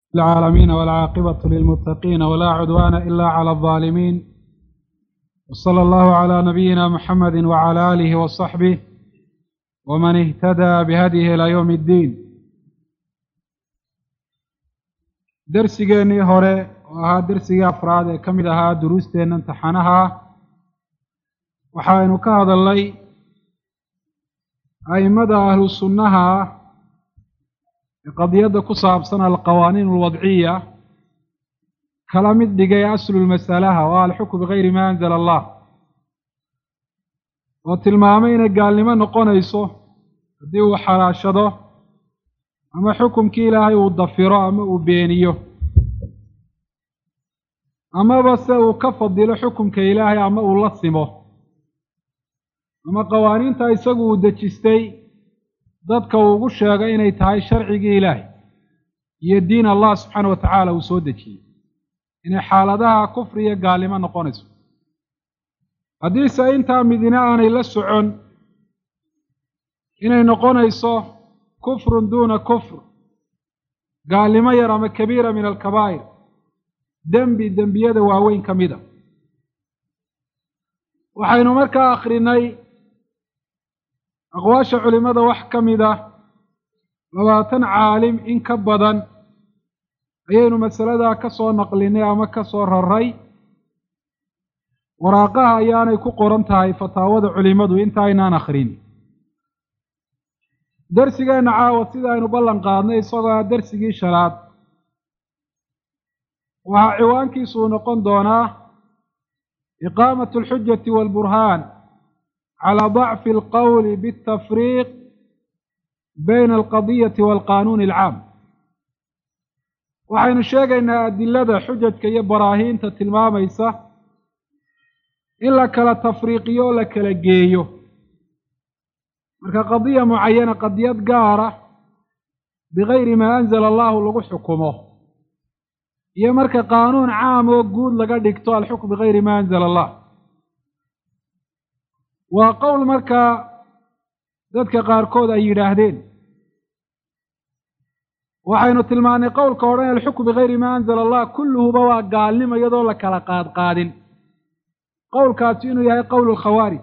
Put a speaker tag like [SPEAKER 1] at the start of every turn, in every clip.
[SPEAKER 1] العالمين والعاقبة للمتقين ولا عدوان إلا على الظالمين وصلى الله على نبينا محمد وعلى آله وصحبه ومن اهتدى بهديه إلى يوم الدين. درسيني هوري وها درسي أفراد كمدها دروستين امتحانها وحاين كهذا اللي أي مدى أهل السنة قضية كصابصنا القوانين الوضعية كلام الدقاء أصل المسألة والحكم بغير ما أنزل الله وتلمامين قال لما نقونيسو ديو حراشده أما حكم كيلا يوضفره أما أبينيه أما بس وكفضل حكم كيلاهي أما أولصمه أما قوانين تايساقو ودجستي dadka ugu sheegay inay tahay sharciga Ilaahay iyo diin Allah subhanahu wa ta'ala uu soo dejiyay inay xaaladaha kufriga gaalimo noqonayso haddii inta midina aanay la socon inay noqonayso kufrun duuna kufr gaalimo yar ama kabiira min al-kabaa'ir dembiyada waaweyn kamida waxaynu markaa akhrinay أقواش علماء وحكمده 20 عالم إن كبدا أيين مسألة كسر نقلنا أما كسر الرأي وراقها أيانا يكون قرنتها فتاوض علماء وإنت أينا نخرين درسي نعاوة سيدا ينبلن قادنا يصدى درسي شرات وعوان كيسو نقن دونا إقامة الحجة والبرهان على ضعف القول بالتفريق بين القضية والقانون العام وحين الشيء أن أدلة حجة كي براهين تتلماميسة إلا كلا تفريقيو ولا كلا جيو مركا قضية معينة قضية قارة بغير ما أنزل الله لغو حكمه هي مركا قانون عام وقود لقد يكتوى الحكم بغير ما أنزل الله وقول مركا ذاتك قاركود أي يراهدين وحين تلماني قول كورين الحكم بغير ما أنزل الله كله بوا قال لما يدول لك لقاد قادن قول كاتينو يهي قول الخوارج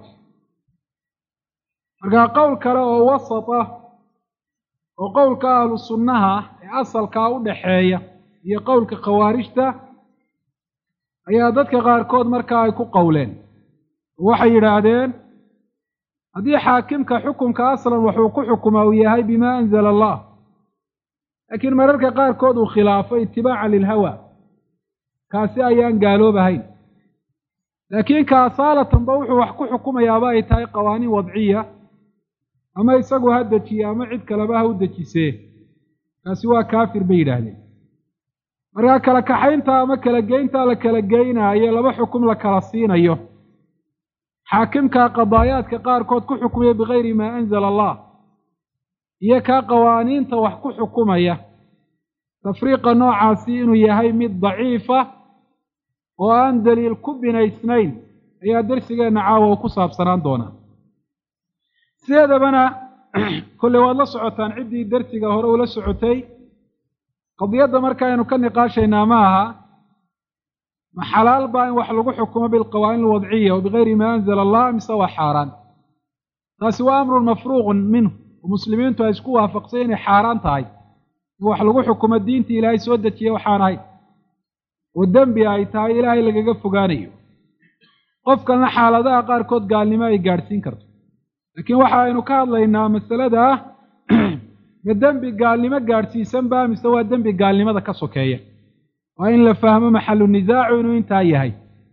[SPEAKER 1] مركا قول كلاو وسطه وقول كأهل السنة أصل كاو دحية هي قول كخوارجته هي ذاتك قاركود مركا يكو قولين وحي يراهدين هذه حاكمك حكمك أصلا وحوق حكمه وياهي بما أنزل الله لكن مررك قال كود خلافه اتباعا للهوى كاسي أيان قالوا بهين لكن كأصالة تنبوح وحكو حكمه يا باي تاي قوانين وضعية أما يساقوا هدتي أما عد كلبها ودتي سيه كاسوا كافر بيرهن مررك لكحين تا أما كلقين تا لكلقينا هي لما حكم لكرسين أيوه حاكمك قضايات كقاركود كحكمية بغير ما أنزل الله هي كقوانين توحكو حكمية تفريق نوع عاسين ويهي مد ضعيفة وأن دليل كبنا اثنين هي درسي نعاوة وكساب سنان دونا سيادة بنا كل والله سعوتان عدي درسي هورو لسعوتي قضيات مركا كان نقاشينا معها ما حلال بان وحلقوا حكمه بالقوانين الوضعية وبغير ما أنزل الله مسوى حاران تاسوا أمر مفروغ منه ومسلمين تأسكوها فقسين حاران تاي وحلقوا حكم الدين إلهي سودتي وحاناي والدم بيهاي تاي إلهي لقى قفقاني قفك لنا حالة دا قاركود قال لما يقارسين كرت لكن وحا إنو كاد لإنها مسألة دا الدم بيقال لما قارسين سنبا مسوى الدم بيقال لما دا كسوكية وإن لفهم محل النزاع إنه انتهي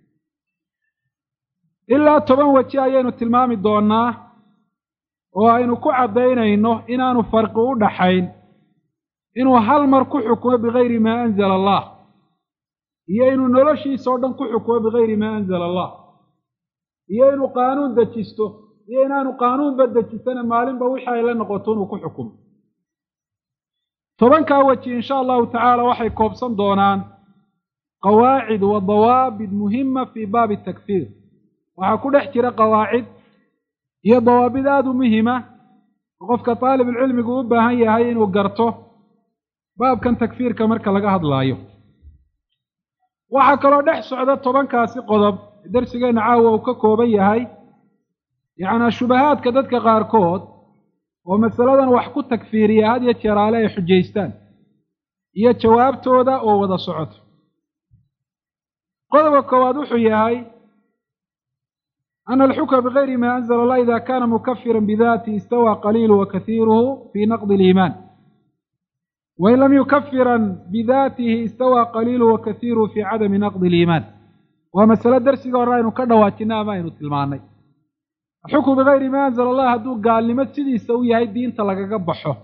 [SPEAKER 1] إلا طبعا وجهين التلمام الدونا وإنه كعبين إنه فرقه دحين إنه هل مركو حكمه بغير ما أنزل الله هي إنه نرشي صعدا كحكمه بغير ما أنزل الله هي إنه قانون دجسته هي إنه قانون بدجستنا مالين بوحا إلا نقطون وكحكم طبعا كاوتي إن شاء الله تعالى وحي كوبسان دونان قواعد وضوابط مهمة في باب التكفير وحكون احترى قواعد هي ضوابط مهمة وقفك طالب العلم يقول بها هي إنه قرته baabkan takfiirka marka laga hadlaayo waxaa kaloo dhex socda tobankaasi qodob darsigeenna caawa uu ka kooban yahay yacnaa shubahaadka dadka qaarkood oo masaladan wax ku takfiiriya had iyo jeer aale ay xujaystaan iyo jawaabtooda oo wada socoto qodobka koowaad wuxuu yahay ana alxukma bigayri maa anzala allah ida kana mukafiran bidaatihi istawaa qaliiluhu wa kasiiruhu fii naqdi aliimaan wain lam yukafiran bidaatihi istawaa qaliiluhu wa kasiiruhu fii cadami naqdi aliimaan waa masale darsiga hore aynu ka dhawaajinay ama aynu tilmaannay alxukmu bigayri maa anzala allah hadduu gaalnimo sidiisa u yahay diinta lagaga baxo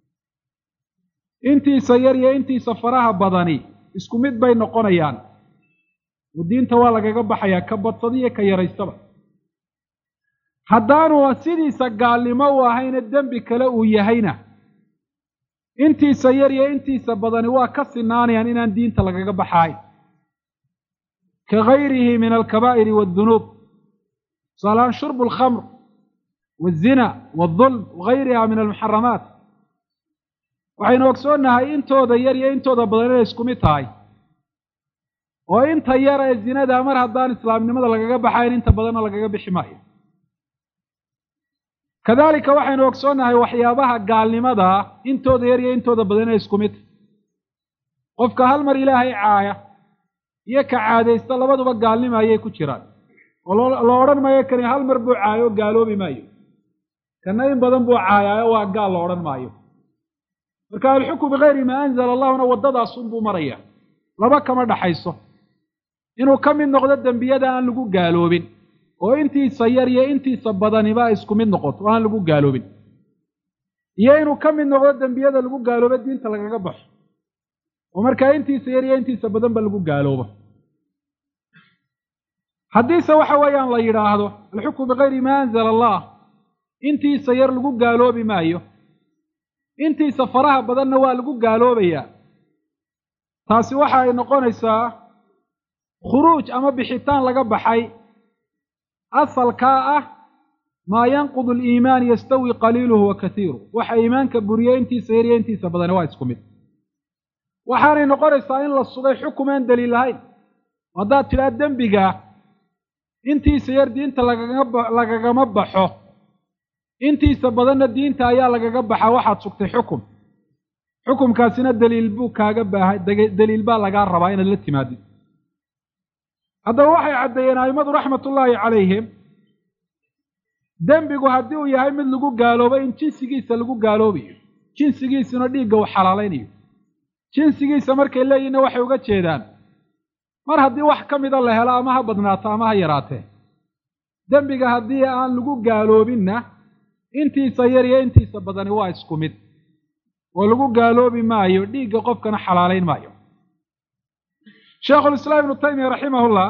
[SPEAKER 1] intiisa yar iyo intiisa faraha badani isku mid bay noqonayaan oo diinta waa lagaga baxayaa ka badsadiyo ka yaraystaba haddaanu sidiisa gaalnimo u ahayna dembi kale uu yahayna intiisa yar iyo intiisa badani waa ka sinaanayaan inaan diinta lagaga baxahayn ka gayrihi min alkabaa'iri waaddunuub tusaalahaan shurbu alkhamr waalzina waaldulm wagayriha min almuxaramaat waxaynu ogsoonnahay intooda yar iyo intooda badan inay isku mid tahay oo inta yar ee zinadaa mar haddaan islaamnimada lagaga baxayn inta badanna lagaga bixi maayo kadaalika waxaynu ogsoonnahay waxyaabaha gaalnimadaa intooda yar iyo intooda badan inay isku mid tahay qofka hal mar ilaahay caaya iyo ka caadaysta labaduba gaalnimo ayay ku jiraan oo la odhan maayo kani hal mar buu caayo oo gaaloobi maayo kana in badan buu caayaayo waa gaal la odhan maayo marka alxukmu bigayri maa anzala allahuna waddadaasunbuu maraya laba kama dhaxayso inuu ka mid noqdo dembiyada aan lagu gaaloobin oo intiisa yar iyo intiisa badaniba ay isku mid noqoto oo aan lagu gaaloobin iyo inuu ka mid noqdo dembiyada lagu gaaloobo diinta lagaga baxo oo markaa intiisa yar iyo intiisa badanba lagu gaaloobo haddiise waxa weeyaan la yidhaahdo alxukmu bigayri maa anzala allah intiisa yar lagu gaaloobi maayo intiisa faraha badanna waa lagu gaaloobayaa taasi waxa ay noqonaysaa khuruuj ama bixitaan laga baxay asalkaa ah maa yanqudu aliimaan yastawi qaliiluhu wa kasiiruhu waxa iimaanka buriye intiisa yar iyo intiisa badani waa isku mid waxaanay noqonaysaa in la sugay xukumaan daliil lahayn haddaad tidhaha dembigaa intiisa yar diinta lagagama baxo intiisa badanna diinta ayaa lagaga baxaa waxaad sugtay xukumkaasina daliil buu kaaga baahay daliil baa lagaa rabaa inaad la timaadid haddaba waxay caddeeyeen a'immadu raxmatullaahi calayhim dembigu haddii uu yahay mid lagu gaaloobo in jinsigiisa lagu gaaloobayo jinsigiisuna dhiigga uu xalaalaynayo jinsigiisa markay leeyihinna waxay uga jeedaan mar haddii wax ka mida la helo ama ha badnaato ama ha yaraatee dembiga haddii aan lagu gaaloobinna intiisa yar iyo intiisa badani waa isku mid oo lagu gaaloobi maayo dhiigga qofkana xalaalayn maayo sheekhulislaam ibnu taymiya raximahullah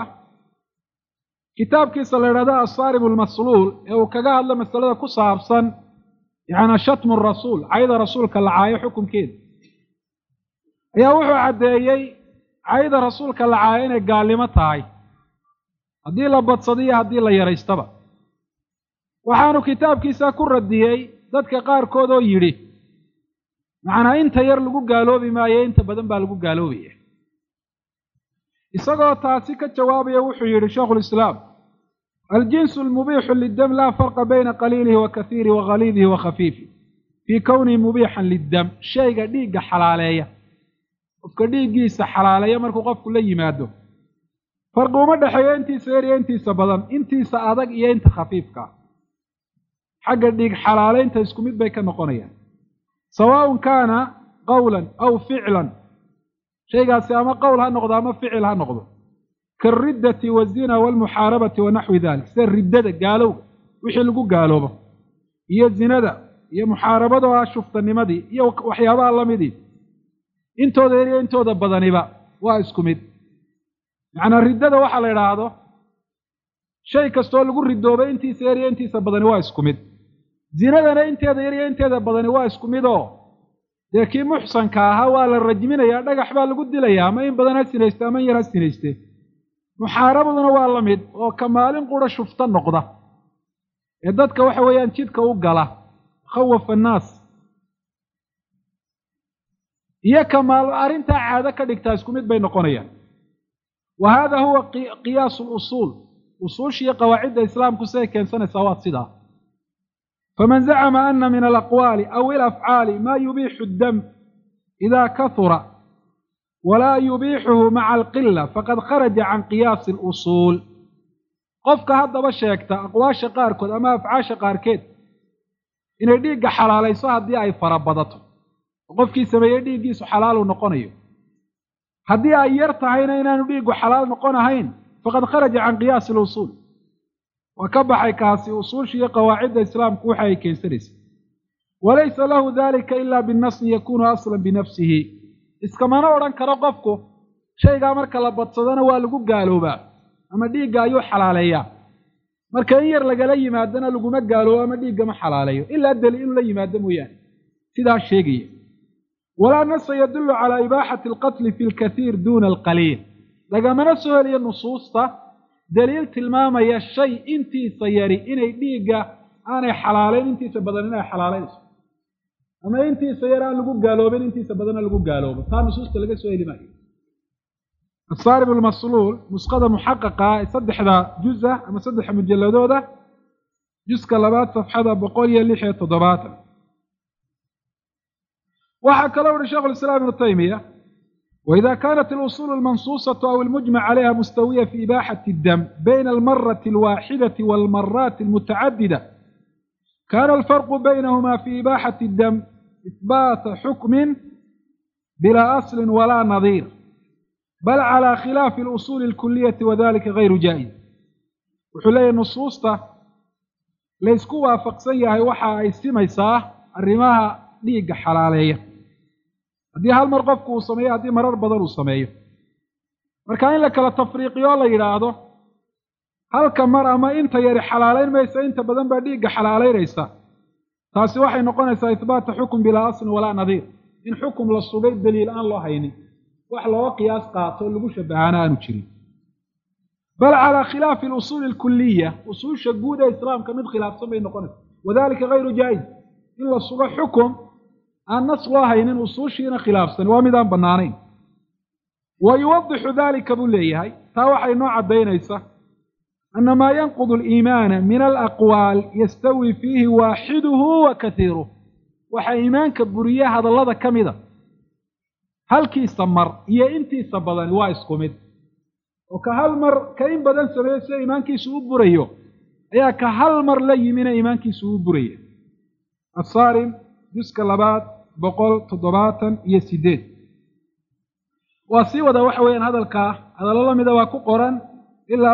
[SPEAKER 1] kitaabkiisa la yidhahdo assaaribu almasluul ee uu kaga hadlo masalada ku saabsan yacnaa shatmu rasuul cayda rasuulka la caayo xukunkeeda ayaa wuxuu caddeeyey cayda rasuulka la caayo inay gaalnimo tahay haddii la badsado iyo haddii la yaraystaba waxaanu kitaabkiisa ku radiyey dadka qaarkood oo yidhi macnaa inta yar lagu gaaloobi maayo inta badan baa lagu gaaloobaya isagoo taasi ka jawaabaya wuxuu yidhi shaykhulislaam aljinsu almubiixu liddam laa farqa bayna qaliilihi wa kasiirihi wa khaliidihi wa khafiifihi fii kownihi mubiixan liddam shayga dhiigga xalaaleeya qofka dhiiggiisa xalaaleeya markuu qofku la yimaado farqi uma dhexeeyo intiisa yar iyo intiisa badan intiisa adag iyo inta khafiifka xagga dhiig xalaalaynta isku mid bay ka noqonayaan sawaaءun kaana qawlan aw ficlan shaygaasi ama qowl ha noqdo ama ficil ha noqdo kaariddati waazina waalmuxaarabati wa naxwi dalik sida riddada gaalowga wixii lagu gaaloobo iyo zinada iyo muxaarabada oo ah shuftanimadii iyo waxyaabaha lamidii intooda yar iyo intooda badaniba waa isku mid macnaa riddada waxaa la idhaahdo shay kastoo lagu ridoobay intiisa yar iyo intiisa badani waa isku mid zinadana inteeda yar iyo inteeda badani waa isku mid oo dee kii muxsanka ahaa waa la rajminayaa dhagax baa lagu dilayaa ama in badan ha sinayste ama in yar ha sinayste muxaarabaduna waa la mid oo ka maalin qura shufta noqda ee dadka waxa weeyaan jidka u gala khawafa annaas iyo kamaal arrinta caado ka dhigtaa isku mid bay noqonayaan وهذا هو قياس الأصول أصول قواعد الإسلام كسيكين سنة سوات صدا فمن زعم أن من الأقوال أو الأفعال ما يبيح الدم إذا كثر ولا يبيحه مع القلة فقد خرج عن قياس الأصول قفك هذا بشيكتا أقواش قاركود أما أفعاش قاركيد إن يديق حلالي صاحب دي أي فربضته قفك سمي يديق حلال ونقونيه haddii ay yar tahayna inaanu dhiigu xalaal noqon ahayn faqad kharaja can qiyaas al-usul wa ka baxay kaasi usuushiyo qawaacidda islaamku waxa ay keensanaysaa walaysa lahu dhalika illa bin-nas yakunu aslan binafsihi iskamana odhan karo qofku shaygaa marka la badsadana waa lagu gaaloobaa ama dhiigga ayuu xalaaleeyaa marka in yar lagala yimaadana laguma gaaloobo ama dhiigga ma xalaaleeyo ilaa daliil in la yimaado mooyaane sidaa sheegaya ولا نص يدل على إباحة القتل في الكثير دون القليل لقد نسوه لي النصوص دليل تلمام يا الشيء انتي سياري إني ديقة أنا حلالين انتي سبدلنا حلالين أما انتي سياران لقو قالوبين انتي سبدلنا لقو قالوبين هذا نصوص تلقى سؤالي معي الصارم المصلول مسقطة محققة يصدح ذا جزء أما صدح مجلدو ذا جزء كلابات صفحة بقول يليحية تضباطا وحكى له شيخ الإسلام ابن تيمية وإذا كانت الأصول المنصوصة أو المجمع عليها مستوية في إباحة الدم بين المرة الواحدة والمرات المتعددة كان الفرق بينهما في إباحة الدم إثبات حكم بلا أصل ولا نظير بل على خلاف الأصول الكلية وذلك غير جائز وحلي النصوص ليس كوا فقسيها وحا يستميساه الرماها ديق حلالية haddii hal mar qofku uu sameeyo haddii marar badan uu sameeyo marka in la kala tafriiqiyo la yidhaahdo halka mar ama inta yari xalaalayn maysa inta badan baa dhiigga xalaalaynaysa taasi waxay noqonaysaa ihbaata xukum bilaa aslin walaa nadiir in xukum la sugay daliil aan loo haynin wax looga qiyaas qaato lagu shabahaana aanu jirin bal calaa khilaafi alusuuli alkuliya usuusha guud ee islaamka mid khilaafsan bay noqonaysaa wadalika gayru jaa'iz in la sugo xukum aan nas loo haynin usuushiina khilaafsan waa midaan bannaanayn wa yuwadixu dalika buu leeyahay taa waxay noo caddaynaysaa ana maa yanqudu aliimaana min alaqwaal yastawi fiihi waaxiduhu wa kasiiruh waxaa iimaanka buriya hadallada ka mida halkiisa mar iyo intiisa badani waa isku mid oo ka hal mar ka in badan sameeyo sida iimaankiisu u burayo ayaa ka hal mar la yimina iimaankiisu u buraya asaarim juska labaad 178 waa sii wada waxa weeyaan hadallo la mida waa ku qoran ilaa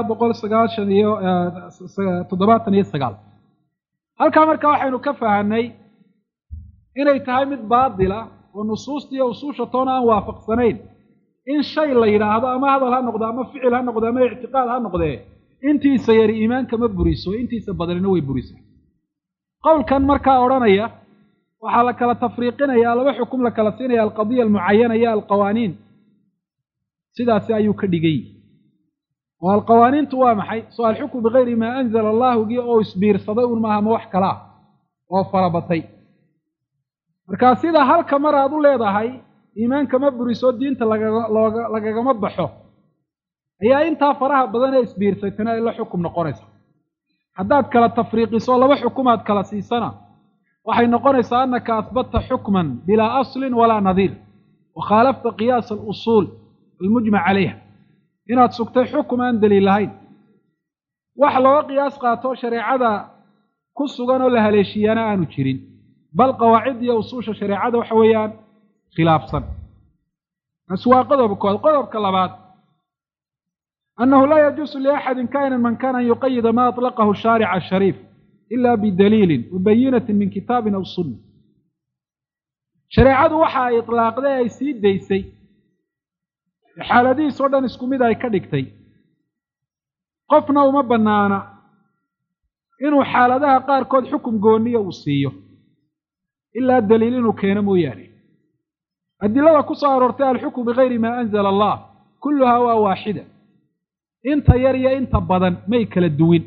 [SPEAKER 1] 179 halkaa marka waxaynu ka fahanay inay tahay mid baadila oo nusuusta iyo usuusha toona aan waafaqsanayn in shay la yidhaahdo ama hadal ha noqdo ama ficil ha noqdo ama ictiqaad ha noqdee intiisa yari iimaanka ma buriso intiisa badanina way burisaa qowlkan markaa odhanaya waxaa la kala tafriiqinayaa laba xukum la kala siinaya alqadiya almucayana iyo alqawaaniin sidaasi ayuu ka dhigay oo alqawaaniintu waa maxay soo alxukmu bigayri maa anzala allaahugii oo isbiirsaday un maaha ma wax kala ah oo farabatay markaa sida halka mar aad u leedahay iimaanka ma buriso diinta lagagama baxo ayaa intaa faraha badan ee isbiirsaytana ay la xukum noqonaysa haddaad kala tafriiqiso laba xukumaad kala siisana waxay noqonaysaa annaka ahbatta xukman bilaa aslin walaa nadiir wa khaalafta qiyaas alusuul almujmac calayha inaad sugtay xukum aan daliil lahayn wax looga qiyaas qaato shareecada ku sugan oo la haleeshiyaana aanu jirin bal qawaacid iyo usuusha shareecada waxa weeyaan khilaafsan kaasi waa qodobkood qodobka labaad annahu laa yajuusu liaxadin kainan man kana an yuqayida ma aطlaqahu shaarica ashariif إلا بدليل وبينة من كتاب أو سنة شريعة وحا إطلاق ذا يسيد ديسي حالدي صدن اسكمي دا يكدكتي قفنا وما بنانا إنو حالدها قار كود حكم قونية وصيه إلا الدليل إنو كان موياني الدلالة كسار ارتاء الحكم بغير ما أنزل الله كلها واحدة انت يريا انت بدن ميكل الدوين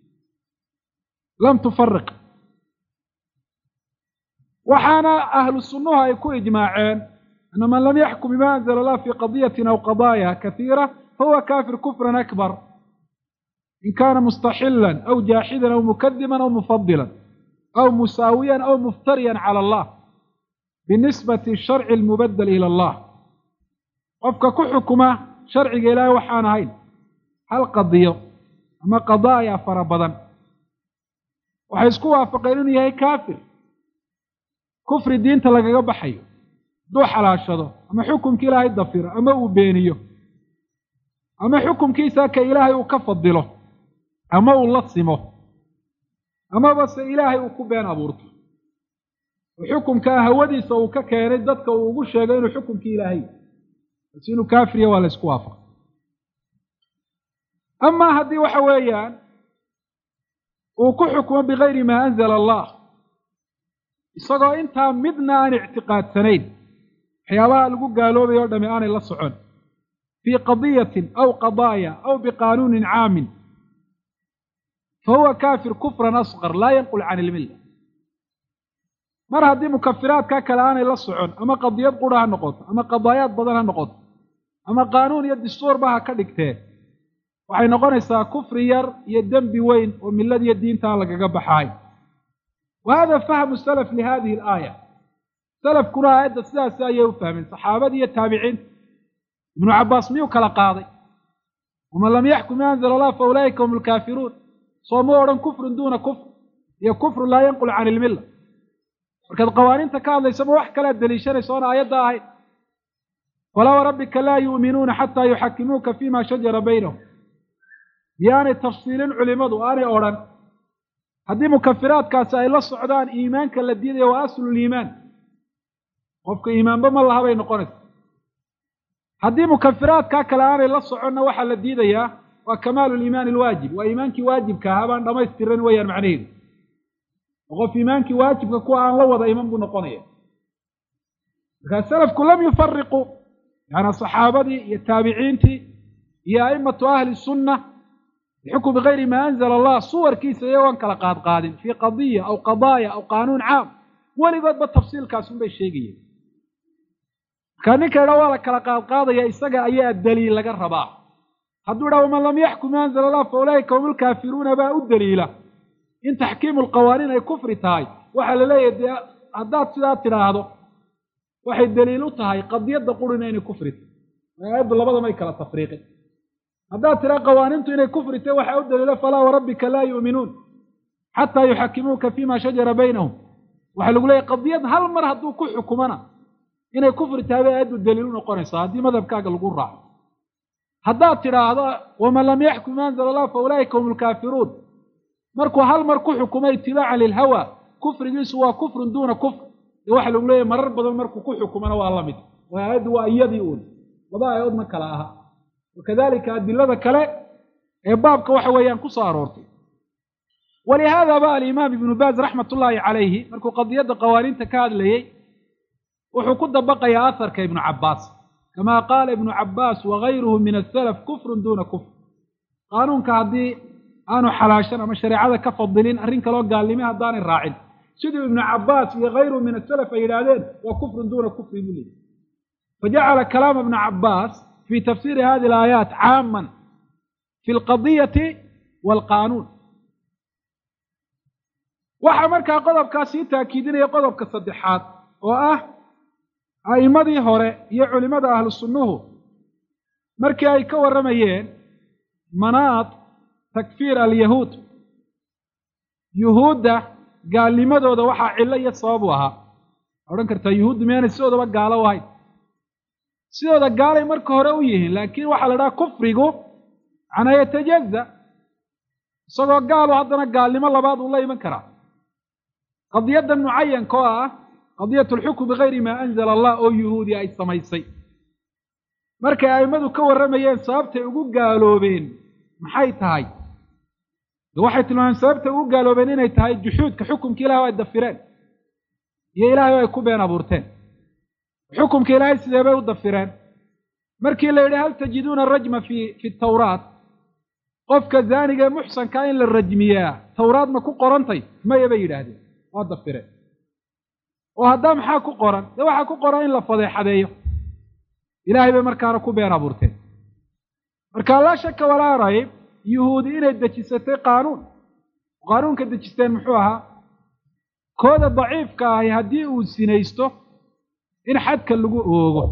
[SPEAKER 1] لم تفرق وحانا أهل السنة يكون إجماعين أن من لم يحكم بما أنزل الله في قضية أو قضايا كثيرة فهو كافر كفرا أكبر إن كان مستحلا أو جاحدا أو مكذبا أو مفضلا أو مساويا أو مفتريا على الله بالنسبة للشرع المبدل إلى الله. qofka ku xukuma sharciga ilaahay waxaan ahayn hal qadiyo ama qadaaya fara badan waxay isku waafaqeen inuu yahay kaafir kufri diinta lagaga baxayo duu xalaashado ama xukumkii ilaahay dafiro ama uu beeniyo ama xukumkiisa ka ilaahay uu ka fadilo ama uu la simo ama base ilaahay uu ku been abuurto xukumka hawadiisa uu ka keenay dadka uu ugu sheegay inuu xukumkii ilaahay bas inuu kaafiriya waa la isku waafaq. amaa haddii waxa weeyaan uu ku xukumo bigayri maa anzala allah isagoo intaa midna aan ictiqaadsanayn waxyaabaha lagu gaaloobayo o dhami aanay la socon fii qadiyatin aw qadaaya aw biqaanuunin caamin fahuwa kaafir kufran asqar laa yanqul can ilmilla. mar haddii mukafiraadka kale aanay la socon ama qadiyad qura ha noqoto ama qadaayaad badan ha noqoto ama qaanuun iyo dastuurba ha ka dhigtee waxay noqonaysaa kufri yar iyo dembi weyn oo millad iyo diinta aan lagaga baxaay. wa hada fahmu salaf lihadihi alaaya salafkuna aayadda sidaasi ayay u fahmeen saxaabadii iyo taabiciinta. ibnu cabbaas miyuu kala qaaday waman lam yaxkum bima anzala allah fa ulaa'ika hum alkaafiruun soo ma odhan kufrun duuna kufr iyo kufrun laa yanqul can ilmilla. markaad qawaaniinta ka hadlaysama wax kalead deliishanayso oona aayadda ahayd falaa warabbika laa yu'minuuna xataa yuxakimuuka fima shajara baynahum yaanay tafsiilin culimadu aanay odhan haddii mukafiraadkaasi ay la socdaan iimaanka la diidaya waa asluliimaan qofka iimaanba ma laha bay noqonaysa. haddii mukafiraadkaa kale aanay la soconna waxaa la diidayaa waa kamaalu liimaani alwaajib waa iimaankii waajibka ahaa baan dhammaystiran weeyaan macnaheedu qof iimaankii waajibka kuwa aan la wada iman buu noqonaya. markaa salafku lam yufariquu yaani saxaabadii iyo taabiciintii iyo a'immatu ahli sunna bixukmi bigayri maa anzala allah suwarkiisa iyagoon kala qaadqaadin fii qadiya aw qadaaya aw qaanuun caam weligoodba tafsiilkaasun bay sheegayeen. markaa ninka idha waa la kala qaadqaadaya isaga ayaa daliil laga rabaa. hadduu idhaha waman lam yaxkum bima anzala allah fa ulaa'ika hum alkaafiruuna baa u daliila in taxkiimu alqawaaniin ay kufri tahay waxaa la leeyahay dee haddaad sidaa tidhaahdo waxay daliil u tahay qadiyadda qurina inay kufri tahay aayaddu labadama ay kala tafriiqin. haddaad tidhaha qawaaniintu inay kufri tahay waxaa u daliila falaa warabbika laa yu'minuun xataa yuxakimuuka fima shajara baynahum waxaa lagu leeyahay qadiyad hal mar hadduu ku xukumana inay kufri tahay bay aayaddu daliil u noqonaysaa haddii madhabkaaga lagu raaco. haddaad tidhaahdo waman lam yaxkum bima anzala allah fa ulaa'ika hum alkaafiruun markuu hal mar ku xukumay itibaacan lilhawa kufrigiisu waa kufrun duuna kufr dee waxaa lagu leeyahay marar badan markuu ku xukumana waa la mid waa aayaddu waa iyadii uun laba aayadood ma kala aha. wakadalika adilada kale ee baabka waxa weeyaan ku soo aroortay. walihaada ba alimaam ibnu baaz raxmat ullaahi calayhi markuu qadiyadda qawaaniinta ka hadlayey wuxuu ku dabaqayaa aharka ibnu cabbaas kamaa qaala ibnu cabbaas wagayruhu min asalaf kufrun duuna kufr qaanuunka haddii aanu xalaashan ama shareecada ka fadilin arrin kaloo gaalnime haddaanay raacin siduu ibnu cabbaas iyo kayruhu min asalaf ay yidhaahdeen waa kufrun duuna kufri buu leeyahy. fajacala kalaama ibna cabbaas fii tafsiiri hadihi alaayaat caaman fi alqadiyati waalqaanuun. waxaa markaa qodobkaas sii taakiidinaya qodobka saddexaad oo ah a'immadii hore iyo culimmada ahlu sunnuhu markii ay ka warramayeen manaad takfiir alyahuud yuhuudda gaalnimadooda waxaa cillo iyo sabab u ahaa odhan kartaa yuhuuddu miyaanay sidoodaba gaalo u ahayn sidooda gaalay marka hore u yihiin laakiin waxaa la dhaha kufrigu macnaa yatajaza isagoo gaalu haddana gaalnimo labaad uu la iman karaa. qadiyaddan mucayanka oo ah qadiyatu alxukm bigayri maa anzala allah oo yuhuudi ay samaysay markay a'immadu ka warramayeen sababtay ugu gaaloobeen maxay tahay waxay tilmaameen sababtay ugu gaaloobeen inay tahay juxuudka xukumka ilahay oo ay dafireen iyo ilaahay oo ay ku been abuurteen. xukumka ilaahay sidee bay u dafireen markii la yidhi hal tajiduuna rajma fi tawraat qofka zaaniga ee muxsankaa in la rajmiyaa tawraad ma ku qorantay maya bay yidhaahdeen waa dafireen. oo haddaa maxaa ku qoran dee waxaa ku qoran in la fadeexadeeyo ilaahay bay markaana ku been abuurteen. marka laa shaka walaa rayb yuhuudi inay dejisatay qaanuunka dejisteen muxuu ahaa kooda daciifka ahi haddii uu sinaysto in xadka lagu oogo,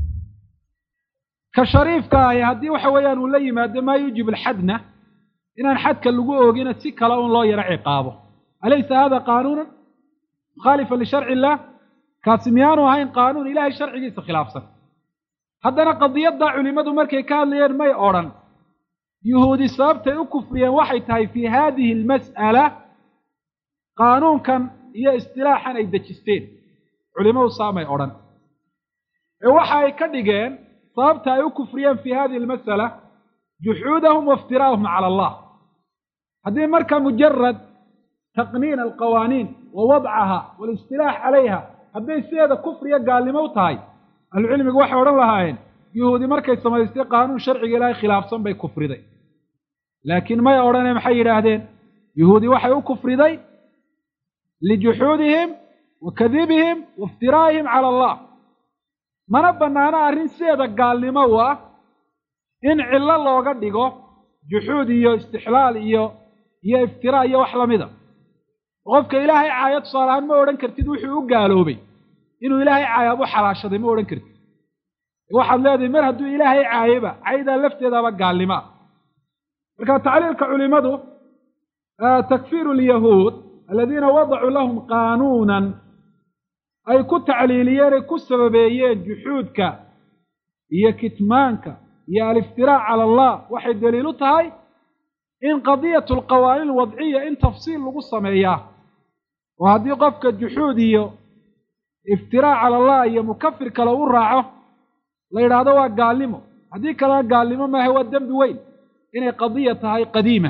[SPEAKER 1] ka shariifka ahi haddii waxa weeyaan uu la yimaado maa yuujib alxadna inaan xadka lagu oogina si kale un loo yaro ciqaabo. alaysa hada qaanuunan mukhaalifa lisharci illah? kaasi miyaanu ahayn qaanuun ilaahay sharcigiisa khilaafsan? haddana qadiyadda culimmadu markay ka hadlayeen may odhan yuhuudi sababtay u kufriyeen waxay tahay fii haadihi almas'ala qaanuunkan iyo istilaaxan ay dejisteen. culimmadu saamay odhan ee waxa ay ka dhigeen sababta ay u kufriyeen fii hadihi almas'ala juxuudahum waiftira'uhum cala allah. haddii marka mujarad taqniin alqawaaniin wa wadcaha walistilaax calayha hadday sideeda kufriya gaalnimo u tahay, ahlucilmigu waxay odhan lahaayeen yuhuudi markay samaystay qaanuun sharciga ilaahay khilaafsan bay kufriday. laakiin may odhanee maxay yidhaahdeen? yuhuudi waxay u kufriday lijuxuudihim wa kadibihim wa iftiraa'ihim cala allah. mana bannaano arrin sideeda gaalnimo u ah in cillo looga dhigo juxuud iyo istixlaal iyo iftiraa iyo wax lamida. qofka ilaahay caaya tusaale ahaan ma odhan kartid wuxuu u gaaloobay inuu ilaahay caayaab u xalaashaday ma odhan kartid. waxaad leedahay mar hadduu ilaahay caayaba caydaa lafteedaaba gaalnimoa. marka tacliilka culimadu takfiiru lyahuud aladiina wadacuu lahum qaanuunan ay ku tacliiliyeen ay ku sababeeyeen juxuudka iyo kitmaanka iyo aliftiraac cala allah waxay daliil u tahay in qadiyatu alqawaaniin alwadciya in tafsiil lagu sameeyaa oo haddii qofka juxuud iyo iftiraac cala allah iyo mukafir kale u raaco la yidhaahdo waa gaalnimo, haddii kalena gaalnimo maaha waa dembi weyn. inay qadiya tahay qadiima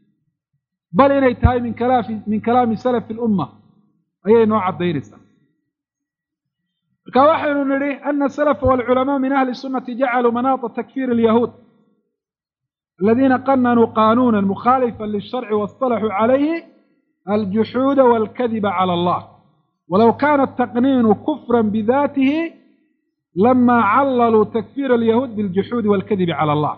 [SPEAKER 1] bal inay tahay min kalaami salafi lumma ayay noo caddaynaysaa. marka waxaynu nidhi ana asalafa waalculamaa min ahli sunnati jacaluu manaata takfiir alyahuud aladiina qananuu qaanuunan mukhaalifan lisharci waاصطalaxuu calayhi aljuxuuda waalkadiba cala allah walow kaana ataqniinu kufran bidaatihi lama callaluu takfiir alyahuud biljuxuudi waalkadibi cala allah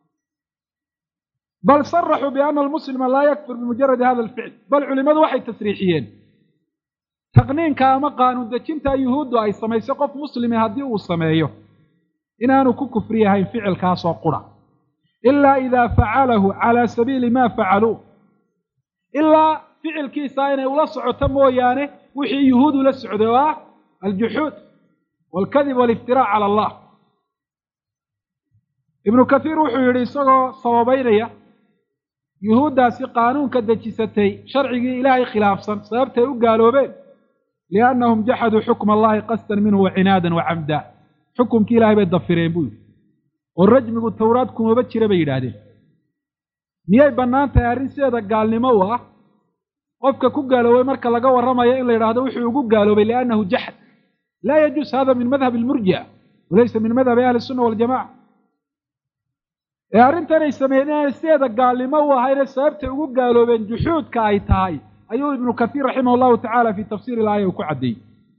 [SPEAKER 1] bal saraxuu biana almuslima laa yakfur bimujaradi hada alficl. bal culimmadu waxay tasriixiyeen taqniinka ama qaanuun dejinta yuhuuddu ay samayso qof muslimi haddii uu sameeyo inaanu ku kufri yahayn ficilkaasoo qura ilaa idaa facalahu calaa sabiili maa facaluu, ilaa ficilkiisa inay ula socoto mooyaane wixii yuhuud ula socday oo ah aljuxuud waalkadib waaliftiraac cala allah. ibnu kathiir wuxuu yidhi isagoo sababaynaya yuhuuddaasi qaanuunka dejisatay sharcigii ilaahay khilaafsan sababtay u gaaloobeen liannahum jaxaduu xukma allahi qasdan minhu wa cinaadan wa camda. xukumkii ilaahay bay dafireen buu yidhi oo rajmigu tawraad kumaba jira bay yidhaahdeen. miyay bannaan tahay arrin sideeda gaalnimo u ah qofka ku gaaloobay marka laga warramayo in la yidhaahdo wuxuu ugu gaaloobay liannahu jaxad? laa yajuus hada min madhab almurji'a walaysa min madhabi ahli sunna waljamaca. ee arrintanay sameeyeen inay sideeda gaalnimo u ahayne sababtay ugu gaaloobeen juxuudka ay tahay ayuu ibnu kathiir raximah allahu tacaala fii tafsiiri ilaaya uu ku caddeeyey.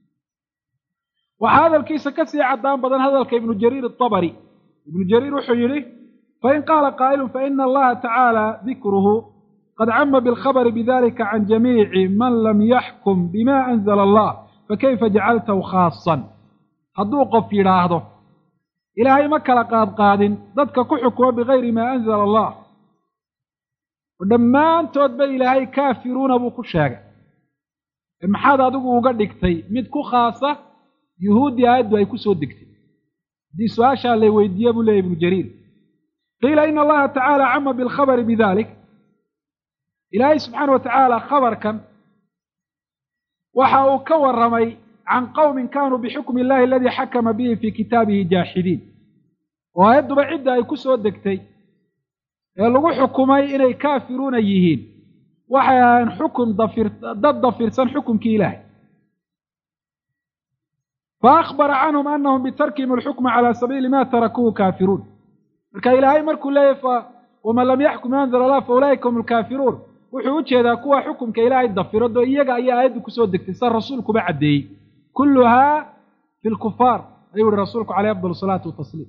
[SPEAKER 1] waxaa hadalkiisa ka sii caddaan badan hadalka ibnu jariir atabari. ibnu jariir wuxuu yidhi fain qaala qaa'ilun faina allaha tacaala dikruhu qad cama bilkhabari bidalika can jamiici man lam yaxkum bima anzala allah fakayfa jacaltahu khaasan. hadduu qof yidhaahdo ilaahay ma kala qaadqaadin dadka ku xukuma bigayri maa anzala allah oo dhammaantoodba ilaahay kaafiruuna buu ku sheegay, maxaad adigu uga dhigtay mid ku khaasa yuhuuddii aayaddu ay ku soo degtay? haddii su-aashaa lay weydiiye buu leeyay ibnu jariir qiila ina allaha tacaala cama bilkhabari bidalik. ilaahay subxaana wa tacaala khabarkan waxa uu ka warramay can qowmin kaanuu bixukmi illahi aladii xakama bihi fii kitaabihi jaaxidiin. oo aayadduba cidda ay ku soo degtay ee lagu xukumay inay kaafiruuna yihiin waxay ahayn dad dafirsan xukumkii ilaahay. faakbara canhum anahum bitarkihim alxukma calaa sabiili ma tarakuuhu kaafiruun. marka ilaahay markuu leeyahy waman lam yaxkum bima anzala allah fa ulaa'ika hum alkaafiruun wuxuu u jeedaa kuwa xukumka ilaahay dafiro doo iyaga ayaa aayaddu kusoo degtay sa rasuulkuba caddeeyey kulluhaa fi lkufaar ayuu rasuulku calayhi afdal salaatu watasliim.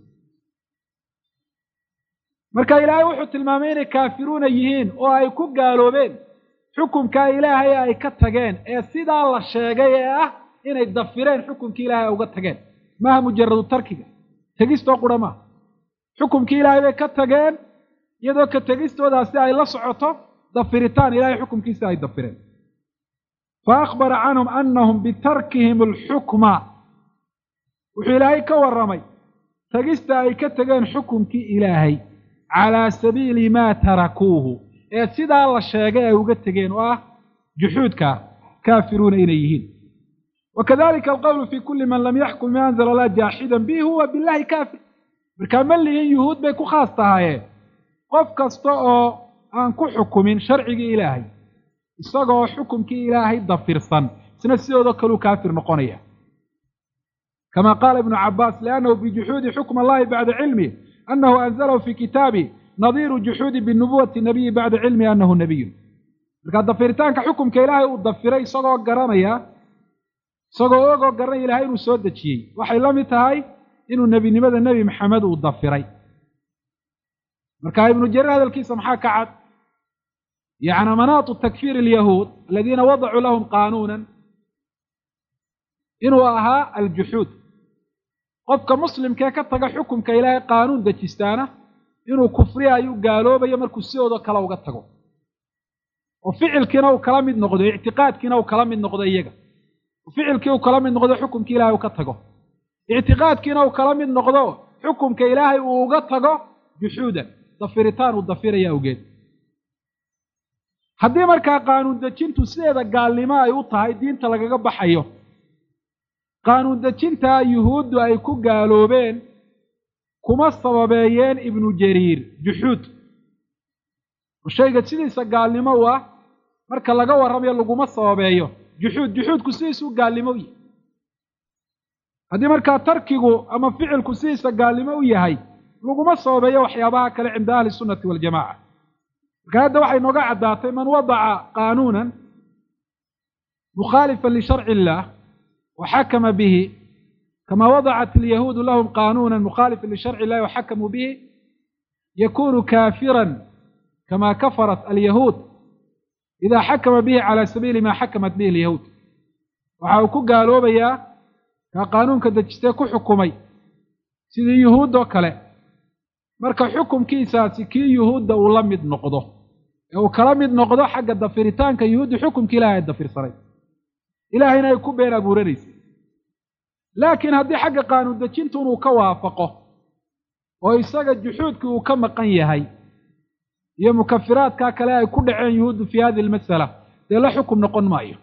[SPEAKER 1] marka ilaahay wuxuu tilmaamay inay kaafiruuna yihiin oo ay ku gaaloobeen xukumkaa ilaahay ay ka tageen ee sidaa la sheegay ee ah inay dafireen xukumkii ilaahay ay uga tageen, maaha mujaradu tarkiga, tegistoo qura maaha. xukumkii ilaahay bay ka tageen iyadoo ka tegistoodaasi ay la socoto dafiritaan ilaahay xukumkiisa ay dafireen. fa akhbara canhum annahum bitarkihim alxukma, wuxuu ilaahay ka warramay tegista ay ka tageen xukumkii ilaahay calaa sabiili maa tarakuuhu, ee sidaa la sheegay ay uga tegeen oo ah juxuudka kaafiruuna inay yihiin. wakadalika alqowlu fi kulli man lam yaxkum bima anzala allah jaaxidan bihi huwa billahi kaafir. markaa ma lihin yuhuud bay ku khaas tahaayeen, qof kasta oo aan ku xukumin sharcigii ilaahay isagoo xukumkii ilaahay dafirsan isna sidoodoo kaluu kaafir noqonaya. kama qaala ibnu cabbaas liannahu bijuxuudi xukm allahi bacda cilmi annahu anzalahu fi kitaabi nadiiru juxuudi binubuwati nabiyi bacda cilmi annahu nabiyun. markaa dafiritaanka xukumka ilaahay uu dafiray isagoo garanaya, isagoo ogoo garanaya ilahay inuu soo dejiyey, waxay la mid tahay inuu nebinimada nebi maxamed uu dafiray. marka ibnu jariir hadalkiisa maxaa ka cad? yacni manaatu takfiir alyahuud aladiina wadacuu lahum qaanuunan inuu ahaa aljuxuud. qofka muslimkee ka taga xukumka ilaahay qaanuun dejistaana inuu kufriya ayuu gaaloobayo markuu sidooda kale uga tago, oo ficilkiina uu kala mid noqdo, ictiqaadkiina uu kala mid noqdo iyaga, ficilkii uu kala mid noqdo xukumkii ilaahay uu ka tago, ictiqaadkiina uu kala mid noqdo xukumka ilaahay uu uga tago juxuudan, dafiritaan uu dafiraya awgeed. haddii markaa qaanuun dejintu sideeda gaalnimo ay u tahay diinta lagaga baxayo, qaanuun dejintaa yuhuuddu ay ku gaaloobeen kuma sababeeyeen ibnu jariir juxuud. oo shayga sidiisa gaalnimo u ah marka laga warramayo laguma sababeeyo juxuud. juxuudku sidiisuu gaalnimo u yahay. haddii markaa tarkigu ama ficilku sidiisa gaalnimo u yahay laguma sababeeyo waxyaabaha kale cinda ahli sunnati waljamaca. marka hadda waxay nooga caddaatay man wadaca qaanuunan mukhaalifan lisharci illah وحكم به كما وضعت اليهود لهم قانونا مخالفا لشرع الله وحكموا به يكون كافرا كما كفرت اليهود إذا حكم به على سبيل ما حكمت به اليهود. waxaa ku gaaloobayaa ka qaanuunka dejistay ku xukumay sidii yuhuud oo kale marka xukumkiisaasi kii yuhuudda uu la mid noqdo ee uu kala mid noqdo xagga dafiritaanka yuhuudda xukumkii ilaahay dafirsanay, ilaahayna ay ku been abuuranaysay. laakiin haddii xagga qaanuun dejintu inuu ka waafaqo oo isaga juxuudkii uu ka maqan yahay iyo mukafiraadkaa kale ay ku dhaceen yuhuuddu fii hadihi almasala, dee la xukum noqon maayo.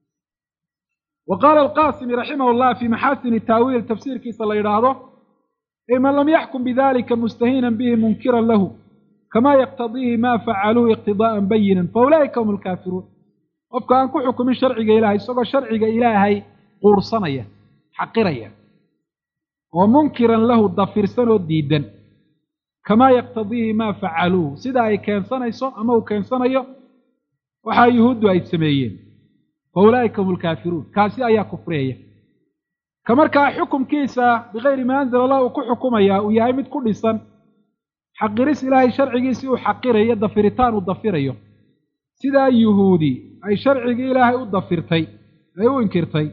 [SPEAKER 1] wa qaala alqaasimi raximahu llah fii maxaasini taawiil tafsiirkiisa la yidhaahdo ay man lam yaxkum bidalika mustahiinan bihi munkiran lahu kamaa yaqtadiihi maa facaluuhu iqtidaa'an bayinan fa ulaa'ika hum alkaafiruun. qofka aan ku xukumin sharciga ilaahay isagoo sharciga ilaahay quursanaya, xaqiraya, oo munkiran lahu dafirsan oo diidan, kamaa yaqtadiihi maa facaluuhu sida ay keensanayso ama uu keensanayo waxaa yuhuuddu ay sameeyeen, fa ulaa'ika hum alkaafiruun, kaasi ayaa kufriyaya. ka markaa xukumkiisa bikayri maa anzala allah uu ku xukumaya uu yahay mid ku dhisan xaqiris ilaahay sharcigiisii uu xaqirayo, dafiritaan uu dafirayo, sidaa yuhuudi ay sharcigii ilaahay u dafirtay ay u inkirtay,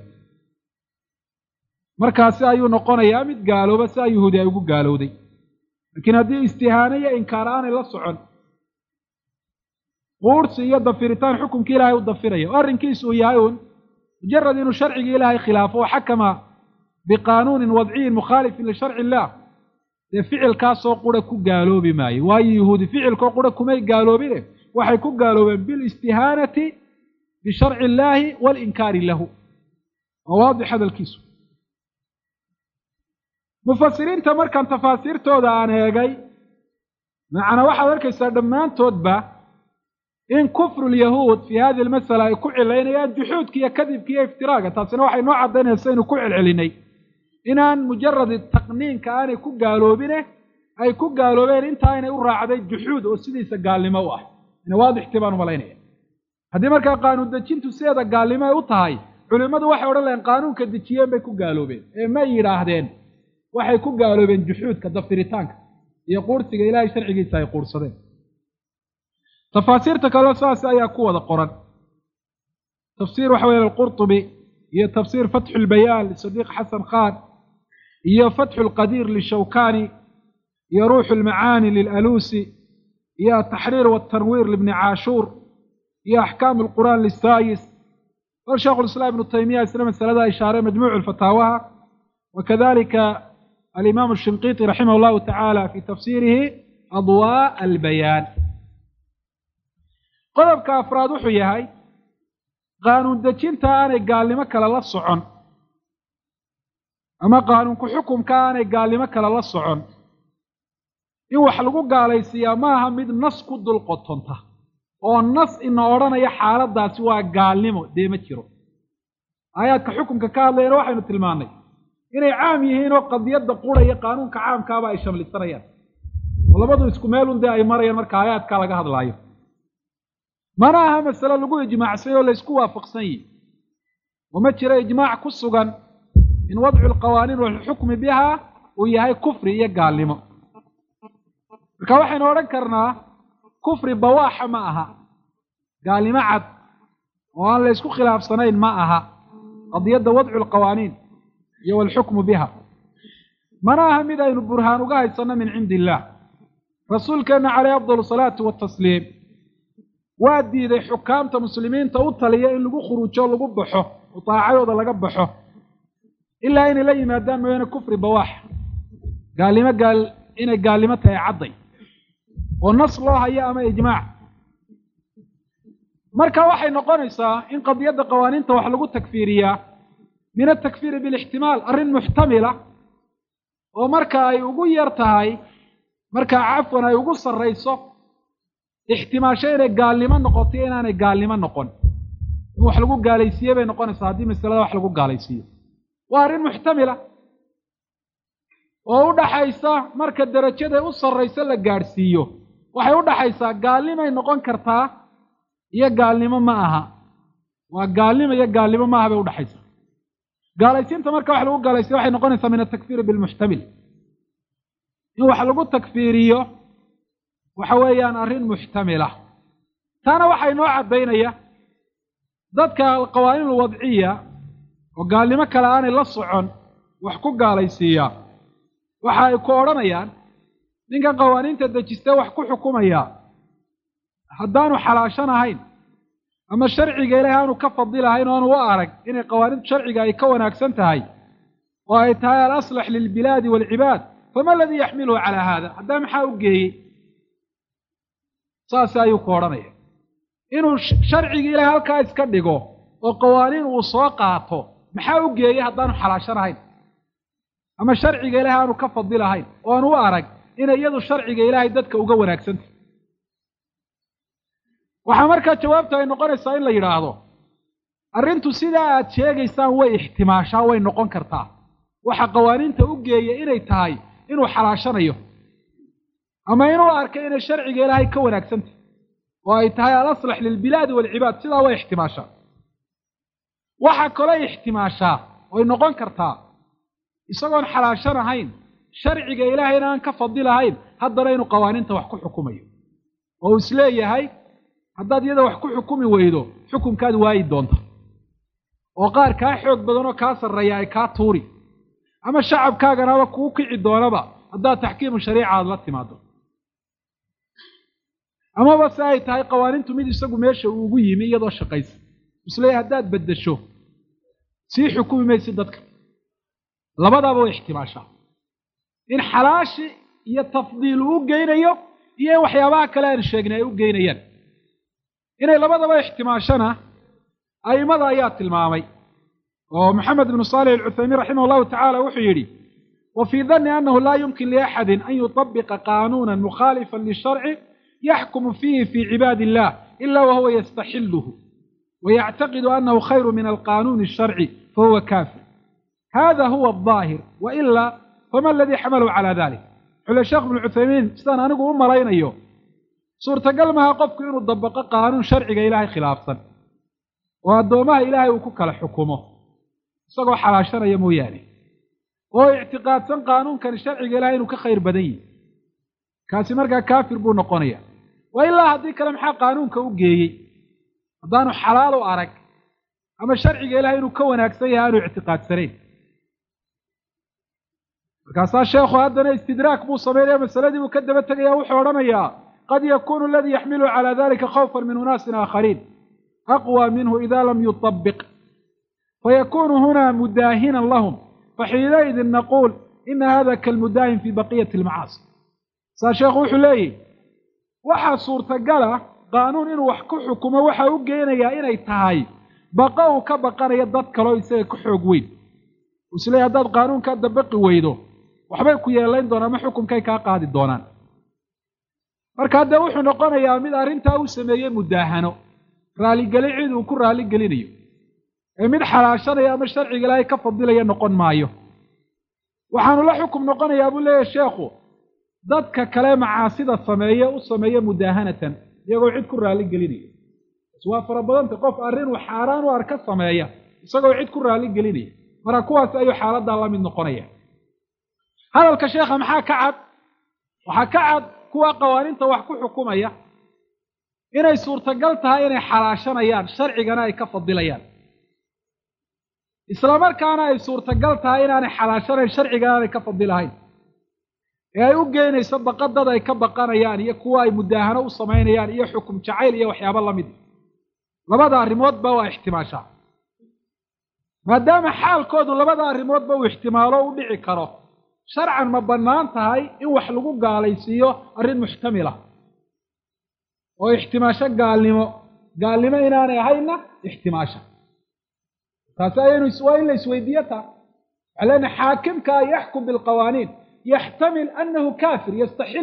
[SPEAKER 1] markaasi ayuu noqonayaa mid gaalooba sidaa yuhuudi ay ugu gaalowday. laakiin haddii istihaano iyo inkaar aanay la socon, quursi iyo dafiritaan xukumkii ilaahay u dafirayo oo arrinkiisu uu yahay uun mujarad inuu sharcigii ilaahay khilaafo oo xakama biqaanuunin wadciyin mukhaalifin lisharci illah, dee ficilkaasoo qura ku gaaloobi maayo. waayo yuhuudi ficilkoo qura kumay gaaloobine waxay ku gaaloobeen bilistihaanati bisharci illaahi waalinkaari lahu. waa waadix hadalkiisu. mufasiriinta markaan tafaasiirtooda aan eegay, macnaa waxaad arkaysaa dhammaantoodba in kufru lyahuud fii hadihi almasala ay ku cilaynayaan juxuudka iyo kadibka iyo iftiraaga. taasina waxay noo caddaynaysa inu ku celcelinay inaan mujarad taqniinka aanay ku gaaloobine ay ku gaaloobeen intaa inay u raacday juxuud oo sidiisa gaalnimo u ah. ina waadixtii baan umalaynaya. haddii markaa qaanuun dejintu sideeda gaalnimo ay u tahay, culimmadu waxay odhan laheen qaanuunka dejiyeen bay ku gaaloobeen, ee may yidhaahdeen waxay ku gaaloobeen juxuudka dafiritaanka iyo quursiga ilaahay sharcigiisa ay quursadeen. tafaasiirta kale saas ayaa ku wada qoran. tafsiir waxa weeye alqurtubi iyo tafsiir fatxu lbayaan lisadiiq xasan khan iyo fatxu lqadiir lishawkani iyo ruuxu lmacaani lilaluusi iyo ataxriir waltanwiir libni caashuur iyo axkaamu lqur'aan lisaayis. bal sheekhu lislaam ibnu taymiya isna masalada ishaaray majmuucu fataawaha, wakadalika alimaamu shinqiiti raximah allahu tacaala fi tafsiirihi adwaa albayaan. qodobka afraad wuxuu yahay qaanuun dejinta aanay gaalnimo kale la socon, ama qaanuunku xukumka aanay gaalnimo kale la socon, in wax lagu gaalaysiiyaa maaha mid nas ku dul qotonta oo nas ina odhanaya xaaladdaasi waa gaalnimo dee ma jiro. aayaadka xukumka ka hadlayana waxaynu tilmaannay inay caam yihiin oo qadiyadda qura iyo qaanuunka caamkaaba ay shamlisanayaan oo labadu isku meelun dee ay marayaan marka aayaadkaa laga hadlaayo. mana aha masale lagu ijmaacsay oo laysku waafaqsan yihi, oo ma jiro ijmaac ku sugan in wadcu alqawaaniin walxukmi biha uu yahay kufri iyo gaalnimo. marka waxaynu odhan karnaa kufri bawaaxa ma aha, gaalnimo cad oo aan la ysku khilaafsanayn ma aha qadiyadda wadcu alqawaaniin iyo walxukmu biha. mana aha mid aynu burhaan uga haysanno min cindi illaah. rasuulkeenna caleyhi afdal salaatu watasliim waa diiday xukaamta muslimiinta u taliya in lagu khuruujo lagu baxo oo daacadooda laga baxo ilaa inay la yimaadaan mooyaane kufri bawaax, gaalnimo inay gaalnimo tahay cadday oo nas loo hayo ama ijmaac. marka waxay noqonaysaa in qadiyadda qawaaniinta wax lagu takfiiriyaa min atakfiiri bilixtimaal, arrin muxtamila oo marka ay ugu yar tahay, markaa cafwan ay ugu sarrayso ixtimaasho inay gaalnimo noqoto iyo inaanay gaalnimo noqon. in wax lagu gaalaysiiye bay noqonaysaa haddii masalada wax lagu gaalaysiiyo. waa arrin muxtamila oo u dhaxaysa marka darajaday u sarrayso la gaadhsiiyo, waxay u dhaxaysaa gaalnimay noqon kartaa iyo gaalnimo ma aha. waa gaalnimo iyo gaalnimo ma aha bay udhaxaysaa. gaalaysiinta marka wax lagu gaalaysiiyo waxay noqonaysaa min atakfiiri bilmuxtamil, in wax lagu takfiiriyo waxa weeyaan arrin muxtamila. taana waxay noo caddaynaya dadka alqawaaniin alwadciya oo gaalnimo kale aanay la socon wax ku gaalaysiiyaa waxa ay ku odhanayaan ninkan qawaaniinta dejistee wax ku xukumaya haddaanu xalaashan ahayn ama sharciga ilaahay aanu ka fadilahayn oo aanu u arag inay qawaaniintu sharciga ay ka wanaagsan tahay oo ay tahay alaslax lilbilaadi waalcibaad, fama aladii yaxmiluhu calaa haada? haddaa maxaa u geeyey? saas ayuu ku odhanaya inuu sharciga ilaahay halkaa iska dhigo oo qawaaniin uu soo qaato maxaa u geeyey haddaanu xalaashan ahayn ama sharciga ilaahay aanu ka fadilahayn oo aanu u arag inay iyadu sharciga ilaahay dadka uga wanaagsantahy. waxaa markaa jawaabta ay noqonaysaa in la yidhaahdo arrintu sidaa aad sheegaysaan way ixtimaashaa, way noqon kartaa. waxa qawaaniinta u geeya inay tahay inuu xalaashanayo ama inuu arkay inay sharciga ilaahay ka wanaagsantahy oo ay tahay alaslax lilbilaadi waalcibaad, sidaa way ixtimaashaa. waxaa kaloo ixtimaashaa oy noqon kartaa isagoon xalaashan ahayn sharciga ilaahayna aan ka fadilahayn haddana inuu qawaaniinta wax ku xukumayo oo uu isleeyahay haddaad iyada wax ku xukumi weydo xukunkaad waayi doonta oo qaar kaa xoog badan oo kaa sarreeya ay kaa tuuri ama shacabkaaganaba kuu kici doonaba haddaad taxkiimu shariica aada la timaado. amaba se ay tahay qawaaniintu mid isagu meesha uu ugu yimi iyadoo shaqaysa isleeyahay haddaad beddesho sii xukumi maysid dadka. labadaaba way ixtimaashaa in xalaashi iyo tafdiil uu u geynayo iyo in waxyaabaha kale aan sheegnay ay u geynayaan. inay labadaba ixtimaashana a'immada ayaa tilmaamay oo maxamed ibnu saalix alcuthaymiin raximah allahu tacaala wuxuu yidhi wa fii danni annahu laa yumkin liaxadin an yutabiqa qaanuunan mukhaalifan lisharci yaxkumu fiihi fii cibaadi illah ila wahuwa yastaxiluhu wayactaqidu annahu khayru min alqaanuuni alsharci fahuwa kaafir. hada huwa aldaahir wailaa fama aladii xamalahu calaa dalik. xule sheekh ibnu cuthaymiin sidaan anigu u malaynayo suurtagal maha qofku inuu dabaqo qaanuun sharciga ilaahay khilaafsan oo addoomaha ilaahay uu ku kala xukumo isagoo xalaashanaya mooyaane. oo ictiqaadsan qaanuunkan sharciga ilaahay inuu ka khayr badan yahay kaasi markaa kaafir buu noqonaya wa ilaa haddii kale maxaa qaanuunka u geeyey haddaanu xalaal u arag ama sharciga ilaahay inuu ka wanaagsan yahay aanu ictiqaadsanayn markaasaa sheekhu haddana istidraak buu samaynaya masaladii buu ka daba tegaya wuxuu odhanayaa qad yakunu aladii yaxmilu calaa dalika khawfan min unaasin aakhariin aqwى minhu ida lam yuطabiq fayakunu huna mudaahinan lahum faxiinaidin naquul ina hada kalmudaahin fi baqiyati اlmacaasi saa sheekhu wuxuu leeyahy waxaa suurtagala qaanuun inuu wax ku xukumo waxaa u geenayaa inay tahay baqa uu ka baqanayo dad kaleo isaga ka xoog weyn uu isleeyahy haddaad qaanuunkaa dabaqi weydo waxbay ku yeelayn doonaan ama xukunkay kaa qaadi doonaan marka haddee wuxuu noqonayaa mid arrintaa u sameeyey mudaahano raalligelin cid uu ku raalligelinayo ee mid xalaashanaya ama sharciga ilaahay ka fadilaya noqon maayo waxaanu la xukum noqonayaa buu leeyahay sheekhu dadka kale macaasida sameeye u sameeya mudaahanatan iyagoo cid ku raalligelinaya bas waa fara badanta qof arrin uu xaaraan u arka sameeya isagoo cid ku raalligelinaya marka kuwaas ayuu xaaladdaa la mid noqonaya hadalka sheekha maxaa ka cad waxaa ka cad kuwa qawaaniinta wax ku xukumaya inay suurtagal tahay inay xalaashanayaan sharcigana ay ka fadilayaan isla markaana ay suurtagal tahay inaanay xalaashanayn sharcigana aanay ka fadilahayn ee ay u geynayso baqadada ay ka baqanayaan iyo kuwa ay mudaahano u samaynayaan iyo xukum jacayl iyo waxyaabo la mid labada arrimoodba waa ixtimaashaa maadaama xaalkoodu labada arrimoodba uu ixtimaalo u dhici karo sharcan ma bannaan tahay in wax lagu gaalaysiiyo arrin muxtamila oo ixtimaasho gaalnimo inaanay ahaynna ixtimaasha taasi waa in la isweydiiyo taa waxaa leenahay xaakimka yaxkum bilqawaaniin yaxtamil annahu kaafir yastaxil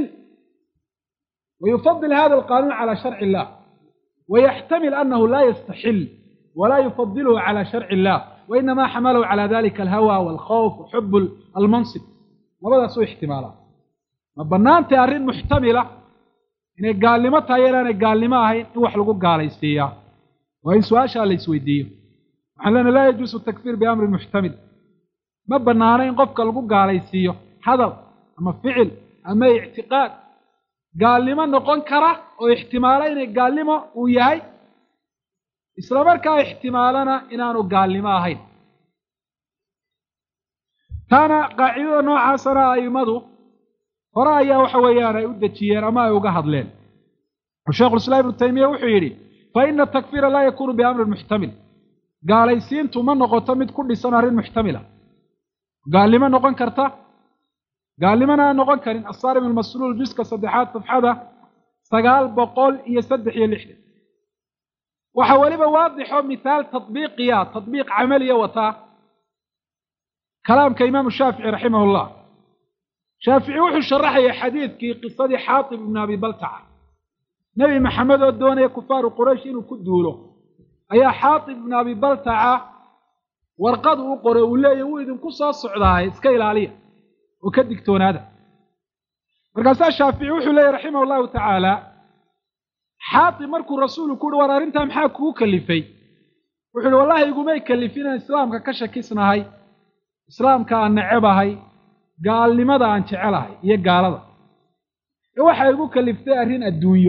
[SPEAKER 1] ويفضل هذا القانون على شرع الله ويحتمل أنه لا يستحل ولا يفضله على شرع الله وإنما حمله على ذلك الهوى والخوف وحب المنصب وبدأ سوء احتمالات ما بنانت أرين محتملة إن قالمتها يلان قالمها هي وحلقوا قاليسية وإن سواشا ليسويديه وحلنا لا يجوز التكفير بأمر محتمل ما بنانين قفك لقوا قاليسية حذر أما فعل أما اعتقاد gaalnimo noqon kara oo ixtimaala inay gaalnimo uu yahay isla markaa ixtimaalana inaanu gaalnimo ahayn taana qaacidada noocaasana a'immadu hore ayaa waxa weeyaan ay u dejiyeen ama ay uga hadleen sheekhulislaam ibnu taymiya wuxuu yidhi fa ina atakfiira laa yakunu biamrin muxtamil gaalaysiintu ma noqoto mid ku dhisan arrin muxtamila gaalnimo noqon karta gaalnimana aan noqon karin asaarim almasluul juska saddexaad safxada 963 waxaa weliba waadixo mithaal tatbiiqiya tatbiiq camaliya wataa kalaamka imaamu shaafici raximahullah shaafici wuxuu sharaxaya xadiidkii qisadii xaatib ibn abi baltaca nebi maxamed oo doonaya kufaaru quraysh inuu ku duulo ayaa xaatib ibn abi baltaca warqad u qoray uu leeyahy wuu idinku soo socdaay iska ilaaliya oo ka digtoonaada markaasaa shaafici wuxuu leeyahy raximah allahu tacaala xaatib markuu rasuulku ku uhi war arrintaa maxaa kugu kalifay wuxuu uhi wallahi igumay kalifin aan islaamka ka shakisnahay islaamka aan necebahay gaalnimada aan jecelahay iyo gaalada ee waxaa igu kaliftay arrin adduunyo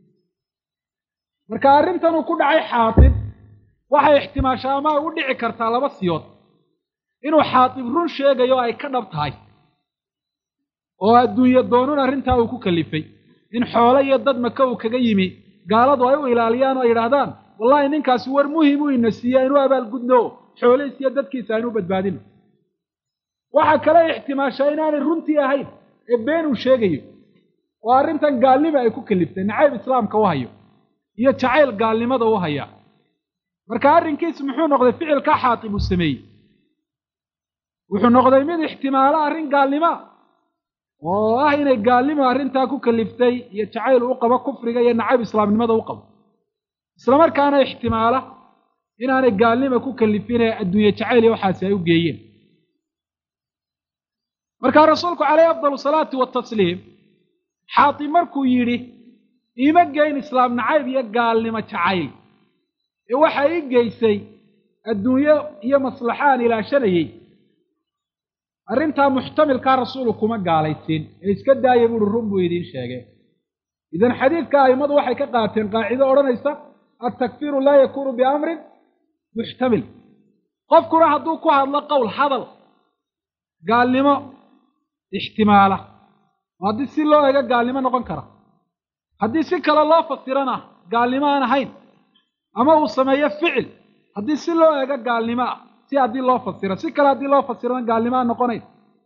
[SPEAKER 1] marka arrintan uu ku dhacay xaatib waxay ixtimaashaa ama u dhici kartaa laba siyood inuu xaatib run sheegayo ay ka dhab tahay oo adduunyo doonun arrintaa uu ku kalifay in xoolo iyo dad maka uu kaga yimi gaaladu ay u ilaaliyaan oo ay yidhaahdaan wallahi ninkaasi war muhim u ina siiya inuu abaalgudno xoolihiis iyo dadkiisa aynu badbaadino waxaa kale ixtimaashaa inaanay runtii ahayn ee been uu sheegayo oo arrintan gaalnima ay ku kaliftay nacayb islaamka u hayo iyo jacayl gaalnimada u haya marka arrinkiisu muxuu noqday ficilka xaatib uu sameeyey wuxuu noqday mid ixtimaalo arrin gaalnima oo ah inay gaalnimo arrintaa ku kaliftay iyo jacayl u qabo kufriga iyo nacayb islaamnimada u qabo isla markaana ixtimaala inaanay gaalnimo ku kalifine adduunye jacayl iyo waxaasi ay u geeyeen markaa rasuulku calayhi afdalu salaati watasliim xaatib markuu yidhi iima geyn islaam nacayb iyo gaalnimo jacayl ee waxa ii geysay adduunyo iyo maslaxaan ilaashanayey arrintaa muxtamilkaa rasuulu kuma gaalaysiin ee iska daaya buuhi run buu idiin sheegay. idan xadiidka a'immadu waxay ka qaateen qaacido odhanaysa altakfiiru laa yakuunu biamrin muxtamil. qofkuna hadduu ku hadlo qowl hadal gaalnimo ixtimaala oo haddii si loo eego gaalnimo noqon kara, haddii si kale loo fasirana gaalnimo aan ahayn, ama uu sameeyo ficil haddii si loo eego gaalnimo ah si haddii loo fasiro, si kale haddii loo fasirana gaalnimo aan noqonayn,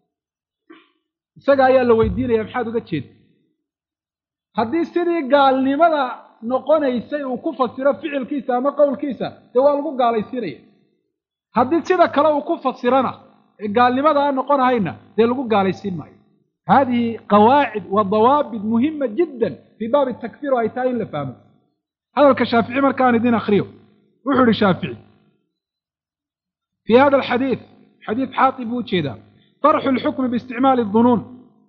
[SPEAKER 1] isaga ayaa la weydiinaya maxaad uga jeeda. haddii sidii gaalnimada noqonaysay uu ku fasiro ficilkiisa ama qowlkiisa dee waa lagu gaalaysiinaya. haddii sida kale uu ku fasirana ee gaalnimada aan noqonahayna dee lagu gaalaysiin maayo. hadihi qawaacid wa dawaabit muhima jiddan fii baabi takfiir oo ay tahay in la fahmo. hadalka shaafici markaan idin akriyo wuxuu ihi shaafici fii hada alxadiid, xadiid xaatib buu ujeedaa, tarxu lxukmi biisticmaali dunuun.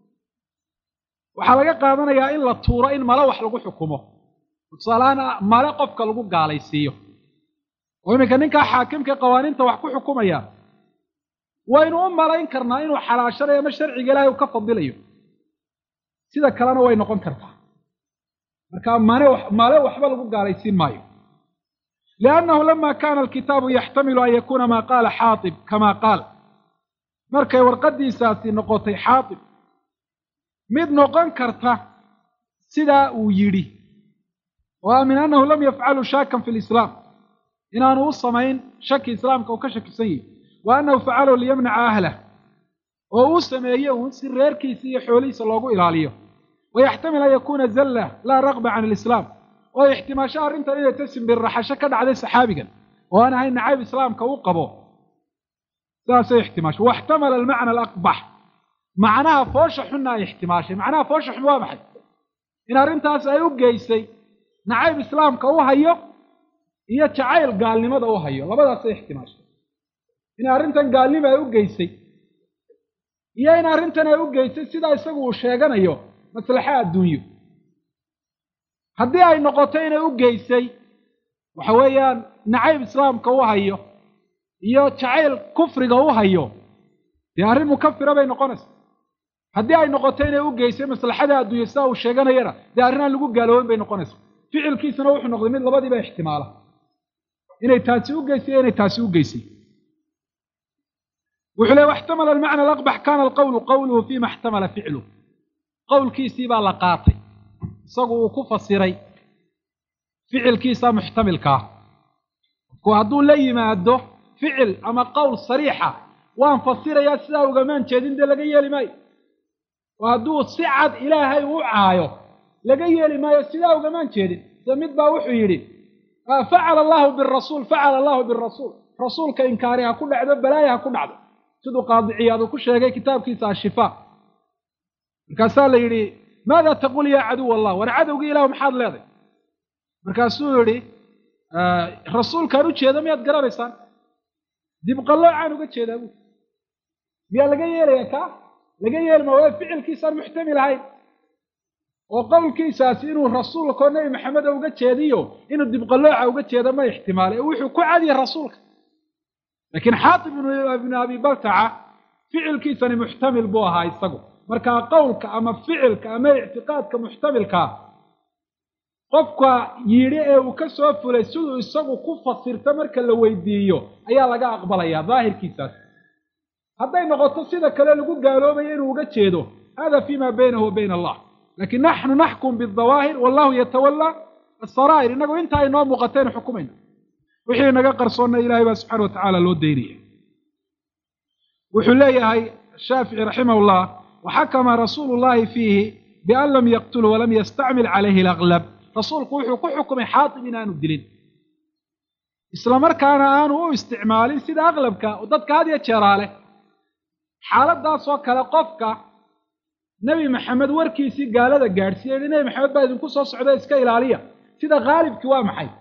[SPEAKER 1] waxaa laga qaadanayaa in la tuuro in male wax lagu xukumo, tusaalahaan male qofka lagu gaalaysiiyo. oo iminka ninkaa xaakimka qawaaniinta wax ku xukumaya waynu u malayn karnaa inuu xalaashanayo ama sharciga ilaahay uu ka fadilayo, sida kalena way noqon kartaa. marka male waxba lagu gaalaysiin maayo. liannahu lama kana alkitaabu yaxtamilu an yakuuna maa qaala xaatib kamaa qaal, markay warqadiisaasi noqotay xaatib mid noqon karta sidaa uu yidhi, oo min annahu lam yafcalu shaakan fi lislaam, inaanu u samayn shaki islaamka uu ka shakisan yahi, wa annahu facalahu liyamnaca ahlah, oo uu sameeye uun si reerkiisa iyo xoolihiisa loogu ilaaliyo. wayaxtamil an yakuuna zalla laa raqba can alislaam, oo ixtimaasho arrintan inay tasinbirraxasho ka dhacday saxaabigan oo aan ahayn nacayb islaamka uu qabo, saasay ixtimaasho. waxtamala almacna alaqbax, macnaha foosha xunna ay ixtimaashay. macnaha foosha xun waa maxay? in arrintaas ay u geysay nacayb islaamka u hayo iyo jacayl gaalnimada u hayo, labadaasay ixtimaashay. in arrintan gaalnimo ay u geysay iyo in arrintan ay u geysay sidaa isagu uu sheeganayo maslaxa adduunyo. haddii ay noqoto inay u geysay waxa weeyaan nacayb islaamka u hayo iyo jacayl kufriga u hayo, dee arrin mukafira bay noqonaysaa. haddii ay noqoto inay u geysay maslaxada adduunyo sidaa uu sheeganayana dee arrin aan lagu gaaloobin bay noqonaysaa. ficilkiisuna wuxuu noqday mid labadiiba ixtimaala, inay taasi u geysay iyo inay taasi u geysay. wuxuu leey waxtamala almacna alaqbax kana alqawlu qawluhu fima ixtamala ficluh. qowlkiisii baa la qaatay isagu uu ku fasiray ficilkiisa muxtamilkaa. ku hadduu la yimaado ficil ama qowl sariixa waan fasirayaa sidaa ugamaan jeedin dee laga yeeli maayo. oo hadduu si cad ilaahay u caayo laga yeeli maayo sidaa ugamaan jeedin. se mid baa wuxuu yidhi facala allahu birasuul, facala allahu birasuul, rasuulka inkaari ha ku dhacdo, balaaya ha ku dhacdo, siduu qaadi ciyaad uu ku sheegay kitaabkiisa ashifaa. markaasaa la yidhi maada taqul yaa caduw allah, war cadowgii ilahu maxaad leeday? markaasuu yidhi rasuulkaan u jeeda miyaad garanaysaan? dibqalloocaan uga jeedaa bu. miyaa laga yeelaya kaa? laga yeelma waa ficilkiisaan muxtamil ahayn. oo qowlkiisaasi inuu rasuulkao nebi maxameda uga jeediyo inuu dibqallooca uga jeeda ma ixtimaale, ee wuxuu ku cadiya rasuulka. laakiin xaatib ibnu abi baltaca ficilkiisani muxtamil buu ahaa isagu. markaa qowlka ama ficilka ama ictiqaadka muxtamilkaa qofka yidhi ee uu ka soo fulay siduu isagu ku fasirta marka la weydiiyo ayaa laga aqbalayaa daahirkiisaas. hadday noqoto sida kale lagu gaaloobayo inuu uga jeedo hada fima baynahu wa bayna allah, laakiin naxnu naxkum bidawaahir wallahu yatawallaa asaraa'ir. innagu inta ay noo muuqataynu xukumayna, wixii naga qarsoonna ilahay baa subxana wa tacaala loo daynaya. wuxuu leeyahay shaafici raximahullah waxakama rasuulu llahi fiihi bian lam yaqtulhu walam yastacmil calayhi alaglab. rasuulku wuxuu ku xukumay xaatib inaanu dilin, isla markaana aanu u isticmaalin sida aqlabka oo dadka had iyo jeeraa leh. xaaladaasoo kale qofka nebi maxamed warkiisii gaalada gaadhsiiyey nebi maxamed baa idinku soo socda iska ilaaliya, sida khaalibkii waa maxay?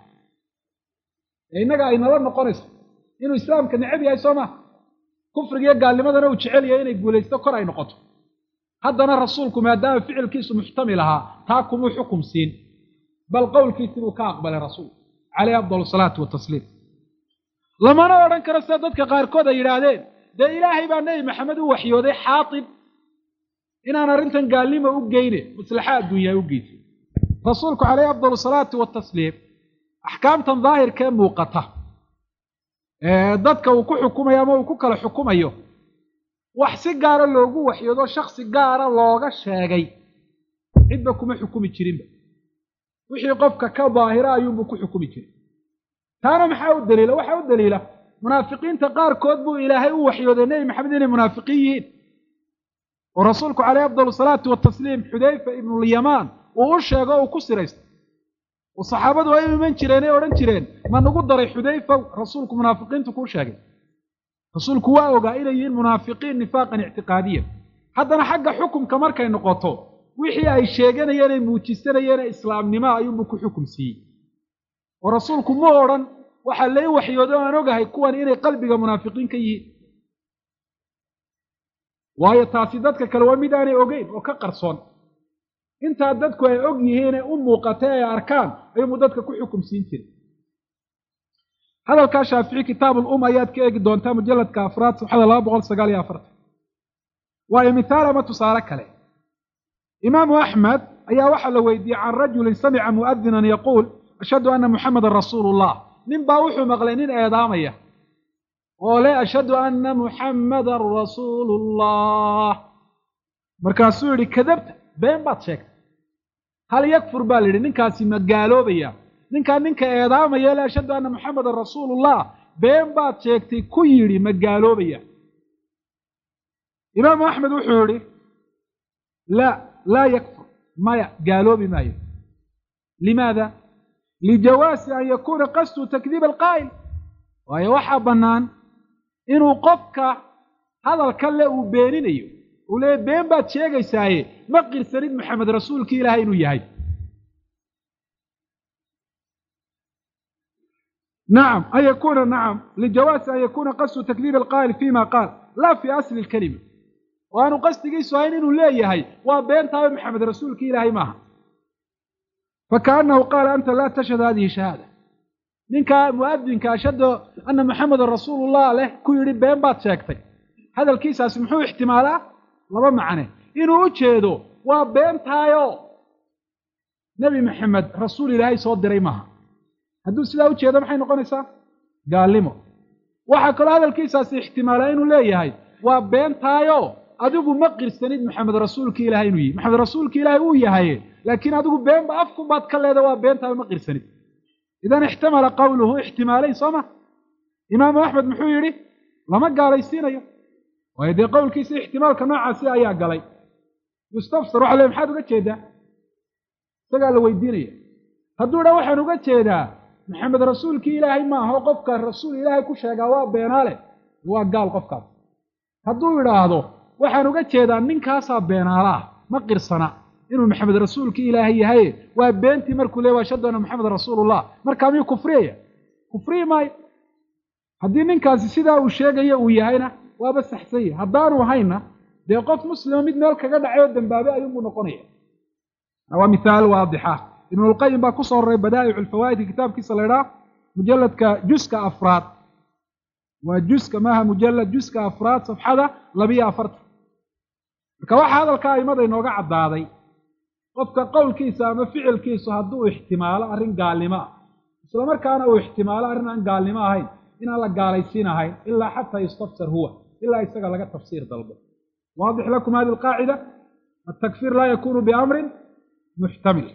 [SPEAKER 1] innaga ay nala noqonayso inuu islaamka necab yahay soo maha, kufriga iyo gaalnimadana uu jecel yahay inay guulaysto kor ay noqoto. haddana rasuulku maadaama ficilkiisu muxtamil ahaa taa kumuu xukum siin, bal qowlkiisii buu ka aqbalay rasuulku calayhi afdal salaatu watasliim. lamana odhan karo sida dadka qaarkood ay yidhaahdeen ده إلهي بقى النبي محمد وحيوده حاطب إن أنا رنتن قال لي ما أوجيني مصلحة الدنيا أوجيتي رسولك عليه أفضل الصلاة والتسليم أحكام ظاهر كان موقتة ضدك وكو حكومة يا ما وكو كلا حكومة يو وحسي قارا لوغو وحيوده شخص قارا لوغا شاقي عدبكم حكومة جريمة وحي قفك كظاهرة أيوبكو حكومة جريمة تانا محاو الدليل وحاو الدليل منافقين تقار كذبوا إلهي وحيوده النبي محمد منافقين ورسولك عليه أفضل الصلاة والتسليم حذيفة ابن اليمان وأرشاقه وكسريست والصحابة وأي من جرين ورن جرين ما نقول دري حذيفة رسولك منافقين تكون شاقي رسولك واوغا إليه المنافقين نفاقا اعتقاديا حتى أنا حق حكم كماركا النقاطو وحي أي شاقين يانا موجستان يانا إسلام نماء ينبكو حكم سي ورسولك مورا وحلي وحيوده أنوغا هيكوان إلي قلبك منافقين كيه waayo taasi dadka kale waa mid aanay ogeyn oo ka qarsoon inta dadku ay og yihiin u muuqatay ay arkaan ayuu dadka ku xukum siin jiray hadalka Shaafici kitaabul ayaad ka eegi doontaa mujalladka afraad saxada 249 waayo misaal ma tusaale kale Imam Ahmad ayaa waxa la weydiiyay can rajul sami'a mu'adhdhinan yaqul ashhadu anna Muhammadar Rasuulullah nin baa wuxuu maqlay nin eedaamaya ولا أشهد أن محمد رسول الله مركاسوري كذبت بين باتشك هل يكفر بالي ننكاسي مقالو بيا ننكا إعدام يلا أشهد أن محمد رسول الله بين باتشك كيري مقالو بيا إمام أحمد وحوري لا يكفر ما قالوا بما لماذا؟ لجواز أن يكون قصد تكذيب القائل وهي وحى بنان inuu qofka hadalka le uu beeninayo uu leeyahay been baad sheegaysaa ma qirsanid maxamed rasuulka ilaahay inuu yahay نعم أن يكون نعم لجواز أن يكون قصد تكذيب القائل فيما قال لا في أصل الكلمة وأنا قصدي سؤال إنه لا يهي وبين تاوي محمد رسولك إلهي معه فكأنه قال أنت لا تشهد هذه شهادة منك مؤذن كأشهد أن محمد رسول الله له كل بين بات شاكتي هذا الكيس أسمحوه احتمالا لما معنى إنه أجهده وبين تايو نبي محمد رسول الله صوت دريمها هدو سلا أجهده محين قنسا قال لمو وحكى هذا الكيس احتمالا إنه لا يهي وبين تايو أدوكو مقر سند محمد رسولك إلهي نوي محمد رسولك إلهي هو يهي لكن أدوكو بين بأفكم بعد كلا هذا وبين تايو مقر سند إذن احتمل قوله احتمالين صمة إمام أحمد محويري لما قال يسير ويدي قول كيس احتمال كنوع عسي أيها قال يستفسر عليهم حد قد شهده سقال له ويديني هدو روحا قد شهده محمد رسولك إلهي ما هو قفك الرسول إلهي كشها قواب بيناله هو قال قفك هدو يراهدو waxaanu uga jeedaa ninkaasa beenaalaha ma qirsana inuu maxamed rasuulka ilaahay yahay waa beentii markuu leeyahay shadana maxamed rasuulullah markaa miyuu kufriye maay haddii ninkaasi sidaa uu sheegayo uu yahayna waaba saxsay haddaanu hayna dee qof muslima mid meel kaga dhacayo dambaabe ayuu noqonaya waa misaal waadixa ibn al-qayyim baa ku soo reebay badaa'i'ul fawaa'id kitaabkiisa leeyahay mujalladka juska afraad waa juska maaha mujallad juska afraad safxada 240 marka waxa hadalka aymada inooga cadaaday qofka qowlkiisa ama ficilkiisa hadduu ihtimaalo arrin gaalnimo isla markaana uu ihtimaalo arrin aan gaalnimo ahayn in la gaalaysiinahay illa hatta yastafsir huwa illa isaga laga tafsiir dalbo واضح لكم هذه القاعدة التكفير لا يكون بأمر محتمل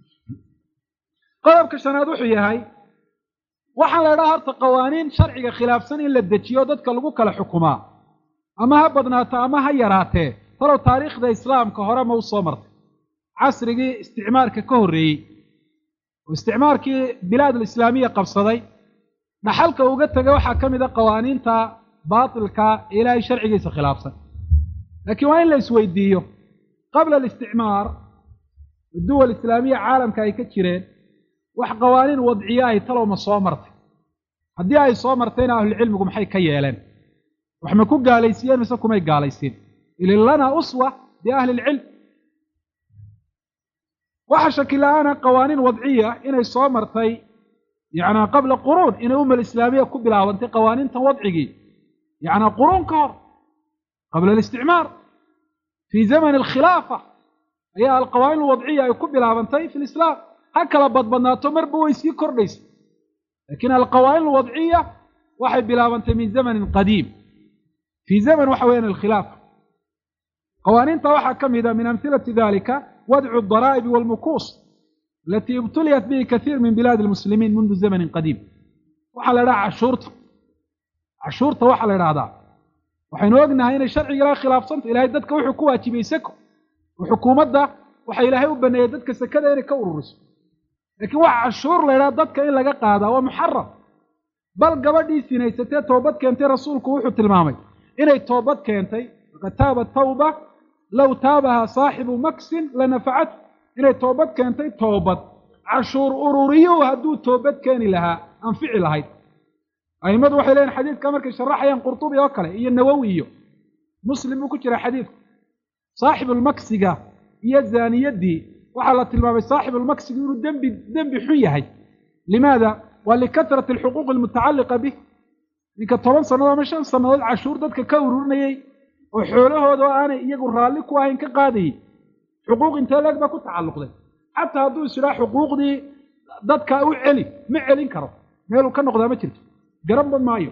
[SPEAKER 1] قلبك شناد وحيهاي waxaan la dhahaa horta qawaaniin sharciga khilaafsan in la dejiyo dadka lagu kala xukumaa ama ha badnaato ama ha yaraatee talo taariikhda islaamka hore ma u soo martay casrigii isticmaalka ka horreeyey oo isticmaalkii bilaad islaamiya qabsaday dhaxalka uga tagay waxaa ka mid ah qawaaniinta baatilka ilaahay sharcigiisa khilaafsan laakiin waa in la isweydiiyo qabla al-isticmaar الدول الإسلامية عالم كاي كجيرين wax qawaaniin wadciya ay talo ma soo martay hadii ay soo martayna ahli cilmigu maxay ka yeeleen wax ma ku gaalaysiiyeen mise kuma gaalaysiin ilaa uswa bi ahli ilm waxa shakilaana qawaaniin wadciya inay soo martay yaana qabla qurun inay umma islaamiya ku bilaabantay qawaaniinta wadcigi يعني قرون كهر قبل الاستعمار في زمن الخلافة هي القوانين الوضعية يكون بلابنتي في الإسلام هكذا بدبناتو مربو يسي كرديس، لكن القوانين الوضعية واحد بلابنتي من زمن قديم في زمن وحوين الخلافة. قوانين طوحة كم إذا من أمثلة ذلك وضع الضرائب والمكوس التي ابتليت به كثير من بلاد المسلمين منذ زمن قديم. وحل رأى عشورته وحل رأى waxaynu ognahay inay sharciga ilaahay khilaafsanta ilaahay dadka wuxuu ku waajibay sako xukuumadda waxa ilaahay u baneeyay dadka sakada inay ka ururiso, laakiin waxa cashuur leeyahay dadka in laga qaado waa muharram. bal gabadhii sinaysatay toobad keentay rasuulku wuxuu tilmaamay inay toobad keentay qataaba tawba law taabaha saahibu maksin lanafa'at, inay toobad keentay toobad cashuur ururiyo hadduu toobad keeni lahaa anfici lahayd. أئمة وحيلين حديث كما شرح ين قرطبي وكله هي النووي مسلم وكجرا حديث صاحب المكسجة هي الزانية دي وحلت الماء صاحب المكسجة يقول دم بحية. لماذا؟ ولكثرة الحقوق المتعلقة به لك طبعا صنوا مشان صنوا العشور ذاتك كوروني وحوله هذا أنا يقول رالك وين كقاضي حقوق انت لك ما كنت تعلق له حتى هذول سلاح حقوق دي ذاتك أو علي ما علين كرم ماله كان نقدر ما تلت قرب مايو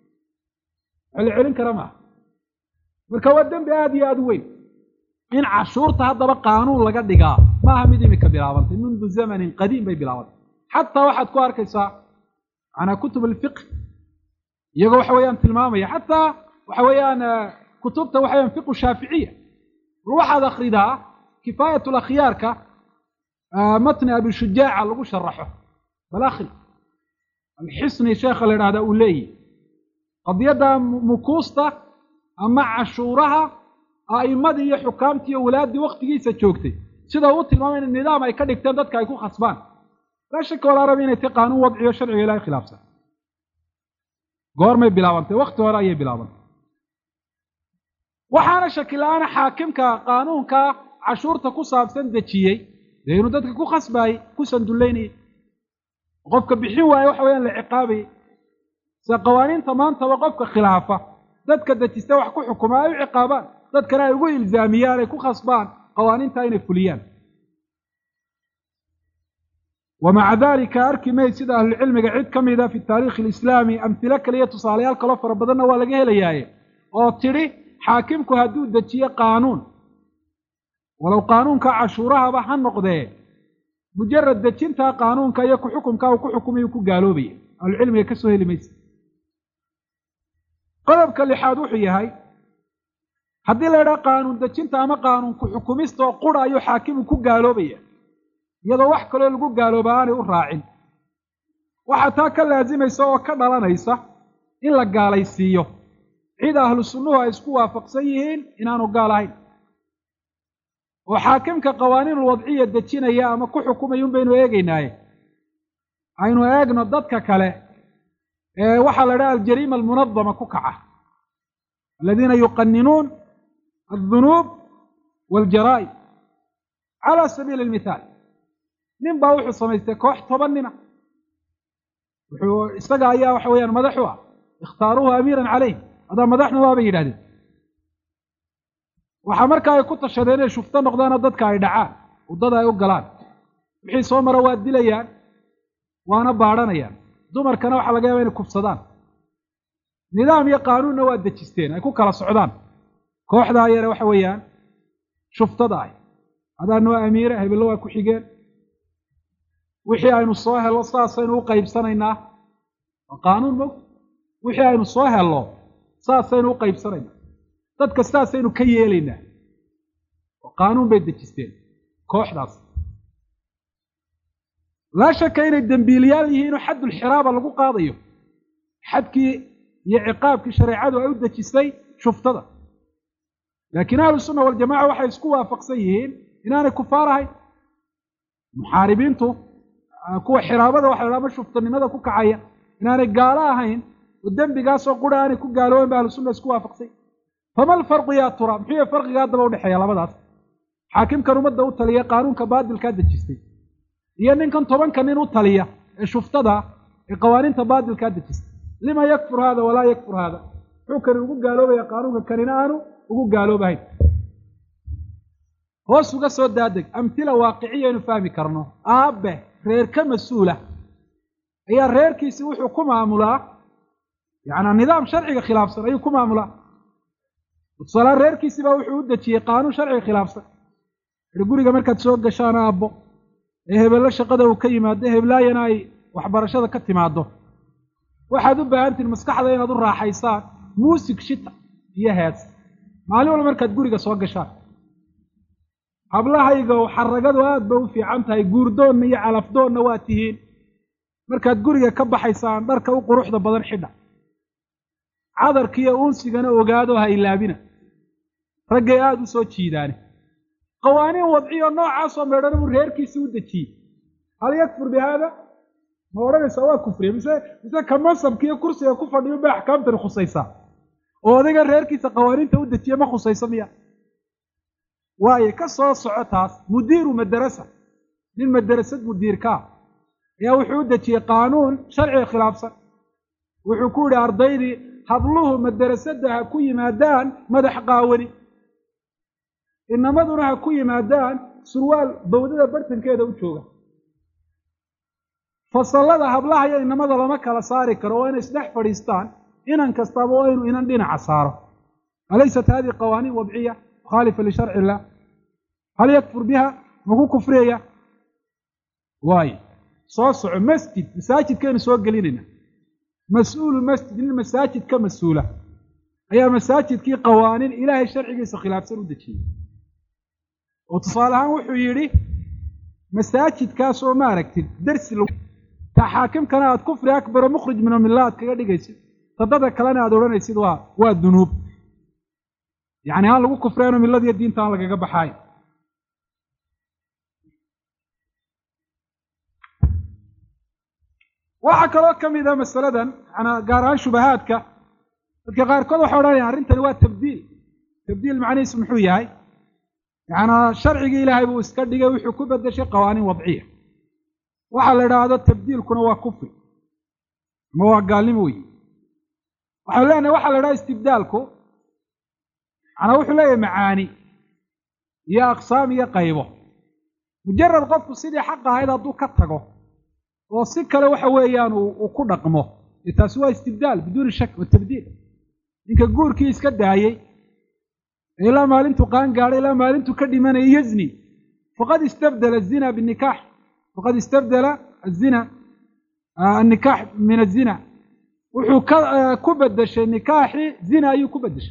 [SPEAKER 1] العلم كرمه مركوادن بهذه أدوين إن عشورته هذا قانون لقد دقا ما هم يدمك بلاوانت منذ زمن قديم بلاوانت. حتى واحد كوار كيسا أنا كتب الفقه يقول حويان تلمامية حتى وحويان كتبته وحويان فقه الشافعية روح هذا خريدها كفاية الأخيار متن أبي الشجاع اللي شرحه بالآخر الحسن شيخ هذا أولي قضية مكوسته أما عشورها أئمة هي حكامتي وولادي وقتي سجوكتي سيدا هو تلمامين النظام أي كان يكتب يكون خصبان لا شك ولا ربين قانون وضعي وشرعي لا خلاف سا قورمي بلاوانتي وقت ورأي بلاوانتي وحانا شكل أنا حاكمك قانونك عشورتك كصاب سندتشيي لأنه دادك كو خصباي كو سندوليني وقفك بحيوة وحوين لعقابي سقوانين تمان توقفك خلافة دادك دادتستوح كو حكومة وعقابان دادك لا يقول إلزاميان كو خصبان قوانين تاين فليان. ومع ذلك أركي ميسيد أهل العلم قاعد كم إذا في التاريخ الإسلامي أمثلة كلية تصاليها الكلف ربضنا ولا جهلياي أو تري حاكمك هدود دتشية قانون ولو قانون كعشورها بحن نقضيه مجرد دتشنتها قانون كيكو حكم كاو حكمي وكو قالوا بي العلم يكسوه لميس قلب كاللي حادوحي هاي حدي لا قانون دتشنتها ما قانون كحكميستو قرى أيو حاكم وكو قالوا بي iyadoo wax kale lagu gaaloobaanay u raacin waxa taa ka laazimaysa oo ka dhalanaysa in la gaalaysiiyo cid ahlu sunnuhu ay isku waafaqsan yihiin inaanu gaalahayn oo xaakimka qawaaniin wadciya dejinaya ama ku xukumayo baynu eegaynaaye aynu eegno dadka kale ee waxa la dhahaa al-jariima al-munadhama ku kaca alladina yuqanninuun adh-dhunub wal-jara'im ala sabiil al-mithal nin baa wuxuu samaystay koox 10 nin wuxuu isaga ayaa waxa weeyaan madax u ah ikhtaaruhu amiiran calayh hada madaxna waa bay yiraahdeen waxa markaa ay ku tashadeen inay shufto noqdaan dadka ay dhacaan wadada ay u galaan wixii soo mara waa dilayaan waana baaranayaan dumarkana waxa laga yaabaa inay kufsadaan nidaam iyo qaanuunna waa dejisteen ay ku kala socdaan kooxda ayana waxa weeyaan shuftada ay hadaan waa amiira hebel waa ku xigeen wixii aynu soo helo saasaynu u qaybsanaynaa qaanuun mog wixii aynu soo helo saasaynu u qaybsanaynaa dadka saasaynu ka yeelaynaa qaanuun bay dejisteen kooxdaas la shaka inay dambiiliyaal yihiin oo xad ulxiraaba lagu qaadayo xadkii iyo ciqaabkii shariicadu ay u dejisay shuftada laakiin ahlu sunna wal jamaa waxay isku waafaqsan yihiin inaanay kufaar ahayn muxaaribiintu kuwa xiraabada waxa la shuftanimada ku kacaya inaanay gaalo ahayn oo dambigaas oo quraani ku gaaloobeen baa sunna isku waafaqsay famal farqu ya tura maxay farqiga daba u dhaxeeya labadaas xaakimka umada u taliya qaanuunka baadilka dejistay iyo ninkan 10 kan in u taliya ee shuftada ee qawaaniinta baadilka dejistay lima yakfur hada wala yakfur hada كان ugu gaaloobaya qaanuunka kanina aanu ugu gaaloobahay hoos uga soo daadeg amthila waaqiciya inuu fahmi karno aabe reer ka mas'uula ayaa reerkiisi wuxuu ku maamulaa yani nidaam sharciga khilaafsan ayuu ku maamulaa tusaale reerkiisi baa wuxuu u dejiyey qaanuun sharciga khilaafsan guriga markaad soo gashaan aabbo ee hebelo shaqada uu ka yimaado heblaayana ay waxbarashada ka timaado waxaad u baahantiin maskaxda inaad u raaxaysaan muusig shita iyo hees maalin walba markaad guriga soo gashaan hablahayga xaragadu aad bay u fiican tahay guurdoonna iyo calafdoonna waa tihiin markaad guriga ka baxaysaan dharka u quruxda badan xidha cadarkiiyo uunsigana ogaado ha ilaabina raggay aada u soo jiidaane qawaaniin wadciyo noocaasoo meedhan buu reerkiisii u dejiyey hal yakfur bi haada ma odhanaysaa waa kufriya mise ka mansabka iyo kursiga ku fadhiyo bay axkaamtani khusaysaa oo adiga reerkiisa qawaaniinta u dejiye ma khusayso miya waaye ka soo soco taas mudiiru madarasa nin madarasad mudiirkaa ayaa wuxuu u dejiyey qaanuun sharciga khilaafsan wuxuu ku yidhi ardaydii habluhu madarasada ha ku yimaadaan madax qaawani inamaduna ha ku yimaadaan surwaal bawdada bartankeeda u jooga fasallada hablaha iyo inamada lama kala saari karo waa inay isdhex fadhiistaan inan kastaba waa inuu inan dhinaca saaro alaysat hadihi qawaaniin wadciya mukhaalifa lisharci illah hal yakfur biha maku kufriyaya waayo soo soco masjid masaajidkaynu soo gelinayna mas-uulu masjid nin masaajid ka mas-uula ayaa masaajidkii qawaaniin ilaahay sharcigiisa khilaafsan u dejiyey oo tusaale ahaan wuxuu yidhi masaajidkaas oo ma aragtid darsi taa xaakimkana aad kufri akbaro mukhrij min amillah aad kaga dhigaysid tadada kalena aad odhanaysid waa dunuub yacni aan lagu kufreeno milladiiyo diinta aan lagaga baxaayo waxaa kaloo ka mid ah masaladan yanaa gaar ahaan shubahaadka dadka qaarkood waxay odhanayaan arrintani waa tabdiil macnihiisu muxuu yahay yanaa sharcigii ilaahay buu iska dhigay wuxuu ku bedeshay qawaaniin wadciya waxaa la idhaahdo tabdiilkuna waa kufri ama waa gaalnimo wey waxaan leenahay waxaa la idhaha istibdaalku yanaa wuxuu leeyahay macaani iyo aqsaam iyo qaybo mujarad qofku sidii xaqa ahayd hadduu ka tago oo si kale waxa weeyaan uu ku dhaqmo taasi waa istibdaal biduuni shak wa tabdiil ninka guurkii iska daayey ilaa maalintuu qaan gaadhay ilaa maalintuu ka dhimanayay yazni faqad istabdala azina binikaax faqad istabdala azina annikaax min azina wuxuu ku bedeshay nikaaxii zina ayuu ku bedeshay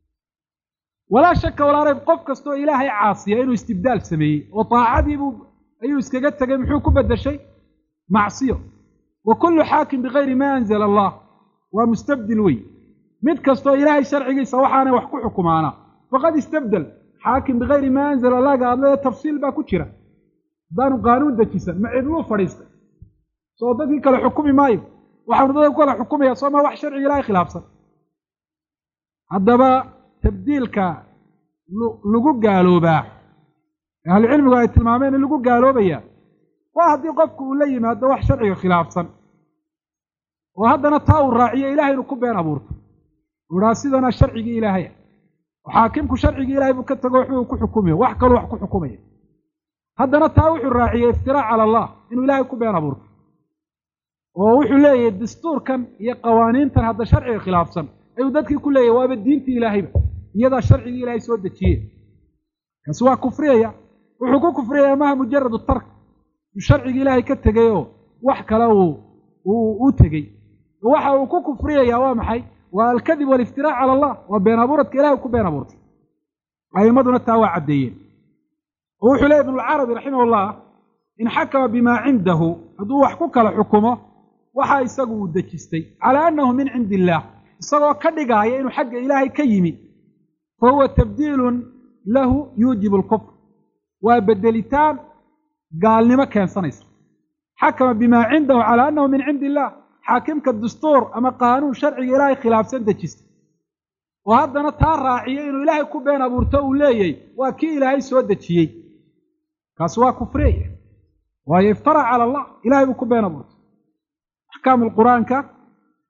[SPEAKER 1] walaa shaka walaa rayb qof kastoo ilaahay caasiya inuu istibdaal sameeyey oo taacadiibuu ayuu iskaga tegay muxuu ku bedeshay macsiyo wa kullu xaakim bikayri ma anzala allah waa mustabdil wey mid kastoo ilaahay sharcigiisa waxaanay wax ku xukumaana faqad istabdel xaakim bikayri ma anzala allah gaadlada tafsiil baa ku jira haddaanu qaanuun dejisan ma cidluu fadhiistay soo dadkii kale xukumi maayo waxaanu dadka ku kala xukumaya soo maa wax sharciga ilaahay khilaafsan haddaba tabdiilka lagu gaaloobaa ahlucilmigu ay tilmaameen in lagu gaaloobayaa waa haddii qofku uu la yimaado wax sharciga khilaafsan oo haddana taa uu raaciyo ilahay inuu ku been abuurto uu idhaha sidana sharcigii ilaahaya oo xaakimku sharcigii ilahay buu ka tago wuxuu ku xukumaya wax kaluu wax ku xukumaya haddana taa wuxuu raaciyey iftiraac cala allah inuu ilaahay ku been abuurto oo wuxuu leeyahay dastuurkan iyo qawaaniintan hadda sharciga khilaafsan ayuu dadkii ku leeyahay waaba diintii ilaahayba iyadaa sharcigii ilaahay soo dejiye kaasi waa kufriyaya wuxuu ku kufriyayaa maaha mujaradu tark uu sharcigii ilaahay ka tegay oo wax kale u tegey waxa uu ku kufriyayaa waa maxay waa alkadib waaliftiraac cala allah waa been abuuradka ilahay ku been abuurtay a'imaduna taa waa caddeeyeen oo wuxuu leeyahy ibnulcarabi raximah ullah in xakama bimaa cindahu hadduu wax ku kala xukumo waxa isagu uu dejistay calaa annahu min cindi illaah isagoo ka dhigaaya inuu xagga ilaahay ka yimi fa huwa tabdiilun lahu yuujibu alkufr waa bedelitaan gaalnimo keensanaysa xakama bimaa cindahu calaa annahu min cindi illaah xaakimka dastuur ama qaanuun sharciga ilaahay khilaafsan dejista oo haddana taa raaciya inuu ilaahay ku been abuurto uu leeyahay waa kii ilaahay soo dejiyey kaasi waa kufriya waayo iftara cala allah ilahay buu ku been abuurtay axkaamu lqur'aanka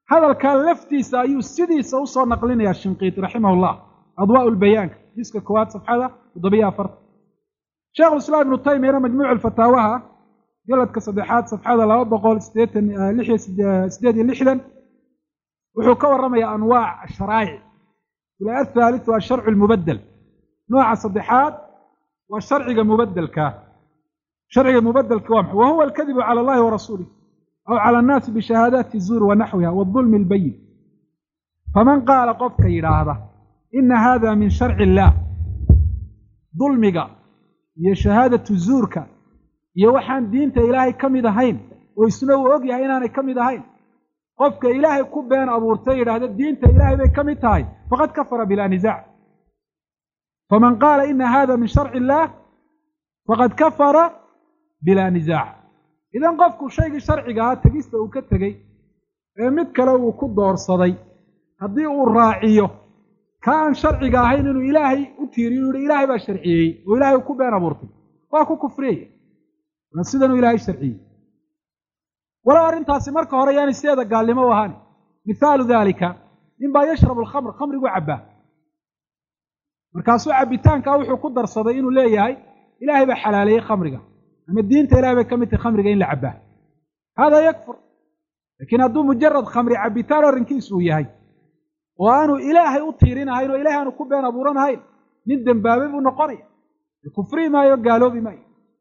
[SPEAKER 1] هذا الكلام لفتيس أيو سديس أوصى نقلنا يا الشنقيطي رحمه الله أضواء البيان جزء كوات صفحة وضبيها فرق. شيخ الإسلام ابن تيمية مجموع الفتاوى قالت كصديحات صفحة لا بقول لحية سديد اللحدا وحكوا رمي أنواع الشرائع. الثالث هو الشرع المبدل، نوع الصديحات والشرع المبدل شرع المبدل كوامح، وهو الكذب على الله ورسوله أو على الناس بشهادات الزور ونحوها والظلم البين. فمن قال قفك إلى هذا إن هذا من شرع الله ظلمك يا شهادة الزورك يا وحان دينت إلهي كم دهين ويسنو أوجي هيناني كم دهين قفك إلهي كبين أبو رتير هذا دينت إلهي بي كم تهين فقد كفر بلا نزاع. فمن قال إن هذا من شرع الله فقد كفر بلا نزاع. إذا قفك الشيء الشرعي قاعد تجيست وكتجي متك لو كدور صدي هدي الراعيه كان شرعي قاهين إنه إلهي أتيري إلهي بشرعي وإلهي كبين أبو رتير واكو كفرية نسيد إنه إلهي شرعي ولا أرنتاسي مركه هريان السيادة قال لي ما وهاني. مثال ذلك إن با يشرب الخمر خمر وعباه مركاسو عبيتان كاوحو كدر صديين ليهي إلهي بحلالي خمرقه أما الدين إلهي بكمت خمرقه إلا عباه هذا يكفر. لكن هدو مجرد خمر عبيتان ورنكيسو يهي وأنو إلهي أطيرين هاي وإلهي أنو كبين أبوران هاي ندن بابي ونقرية الكفري ما يقالوا بما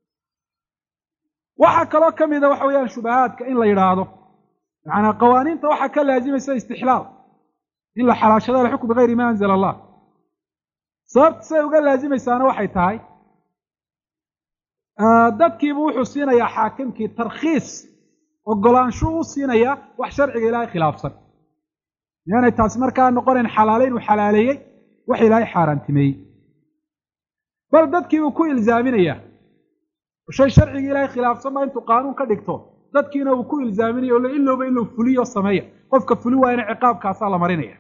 [SPEAKER 1] وحكى الله كم إذا وحويان شبهات كإن لا يرادو يعني قوانين توحكى لازم يصير استحلال إلا حلاش هذا الحكم بغير ما أنزل الله صارت سيقال لازم يسانا وحي تاي دبكي بوحو سينا يا حاكم كي ترخيص وقلان شو سينا يا وح شرعي إلهي خلاف صد يعني تاسمر كان نقرن حلالين وحلاليين وحي لا حاران تمي بل دبكي وكو إلزامين إياه وشيء شرعي إلهي خلاف صد ما أنتو قانون كدكتو دبكينا وكو إلزامين يقول إلا وبإلا فليو السمية قفك فليو وين عقاب كاسالة مرينية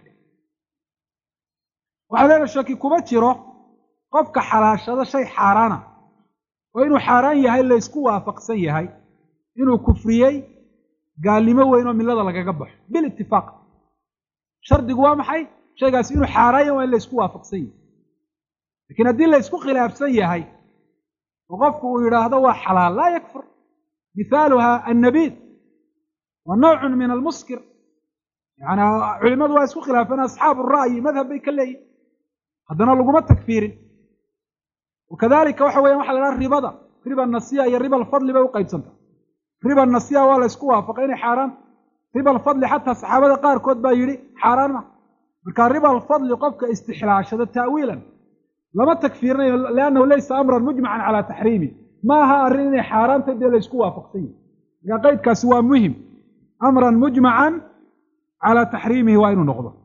[SPEAKER 1] وعلينا الشاكي كوباتيرو قفك حلاش هذا شيء حارانا وإنه حاران يهي اللي يسكوها فقسي يهي إنه كفريي قال لي ما هو إنه من لذا لك قبح بالاتفاق شرط قوام حي شيء قال إنه حاران وإن اللي يسكوها فقسي لكن الدين اللي يسكو خلاف سيهي وقفك ويرى هذا هو حلال لا يكفر. مثالها النبيذ ونوع من المسكر يعني علماء واسكو خلافنا أصحاب الرأي مذهب بيكلي هذانا لقمة تكفير. وكذلك وحويا محل الربا ربا النسيئة هي الربا الفضل بوقع يبسنتا ربا النسيئة ولا اسكوها فقين حرام ربا الفضل حتى الصحابة قار كود بايري حرام كان ربا الفضل يقفك استحلاش هذا تأويلا لما تكفيرني لأنه ليس أمرا مجمعا على تحريمه ما ها أريني حرام تدي لاسكوها فقسية قيد كسوا مهم أمرا مجمعا على تحريمه وإنه نقضه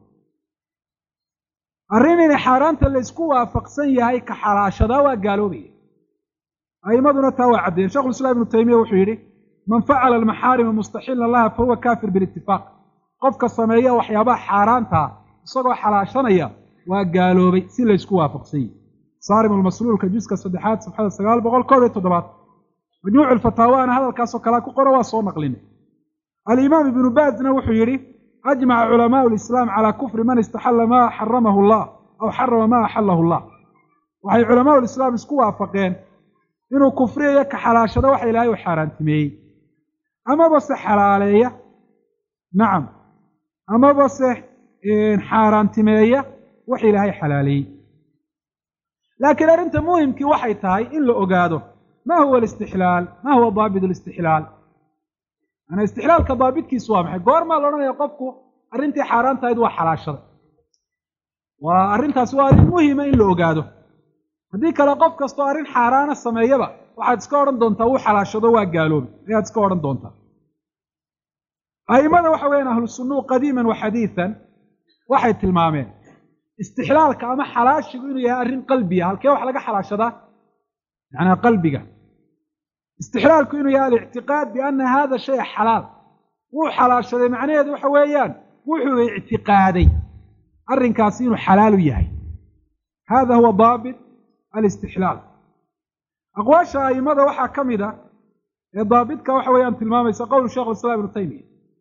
[SPEAKER 1] أريني حرام تلاسكوها فقسية هاي كحراشة وقالوا بي أي مدنة توعدين. شيخ الإسلام ابن تيمية وحيري من فعل المحارم مستحيلا لها فهو كافر بالاتفاق قفك الصمية وحيابها حارانتها صدوا حراشانية وقالوا بي سيلاسكوها فقسية. صارم المسلول كجزء كالصدحات سبحانه السقال بقول قولي تضبط مجموع الفتاوى أنا هذا الكاس وكلاكو قروا صور نقلين. الإمام ابن باز وحيري أجمع علماء الإسلام على كفر من استحل ما حرمه الله أو حرم ما أحله الله. وحي علماء الإسلام اسكوا فقين إنه كفرية كحلاشة وحي لا يحارن تمي أما بس حلالية نعم أما بس إن حارن تمي وحي لا حلالي. لكن أنت مهم كي وحي تاي إلا أقاده ما هو الاستحلال ما هو ضابط الاستحلال. أنا استحلال كضابط كي سوامح قور ما لنا يقفكو أرنتي حاران تايد وحلاشة وأرنتها سؤال مهمة إلا أقاده هذيك لقفك استوارين حاران السماية بقى واحد سكورن دونتا وحلاشة وقالوا هي سكورن دونتا. أي ماذا وحوين أهل السنة قديما وحديثا واحد تلمامين استحلال كأما حلاش يقولوا يا أرين قلبي هالكي وحلقة حلاشة ده يعني قلبي استحلال كأنه يا الاعتقاد بأن هذا الشيء حلال وحلاشة ده معناه ذو حويان وحو اعتقادي أرين كاسين حلال وياي هذا هو ضابط الاستحلال. أقواشا أي ماذا وحا كمدا ضابطك وحويان تلمامي سقول الشيخ الإسلام ابن تيمية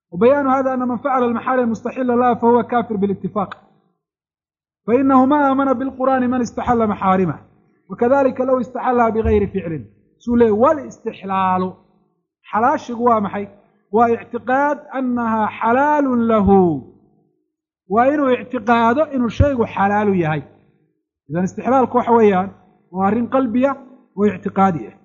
[SPEAKER 1] وبيان هذا أن من فعل المحارم المستحلة لها فهو كافر بالاتفاق، فإنه ما آمن بالقرآن من استحل محارمه، وكذلك لو استحلها بغير فعل. سولي والاستحلال حلاش محي واعتقاد أنها حلال له، وإنه اعتقاده إنه شيء حلال يهي. إذن استحلال كوحويان وارين قلبية واعتقادية.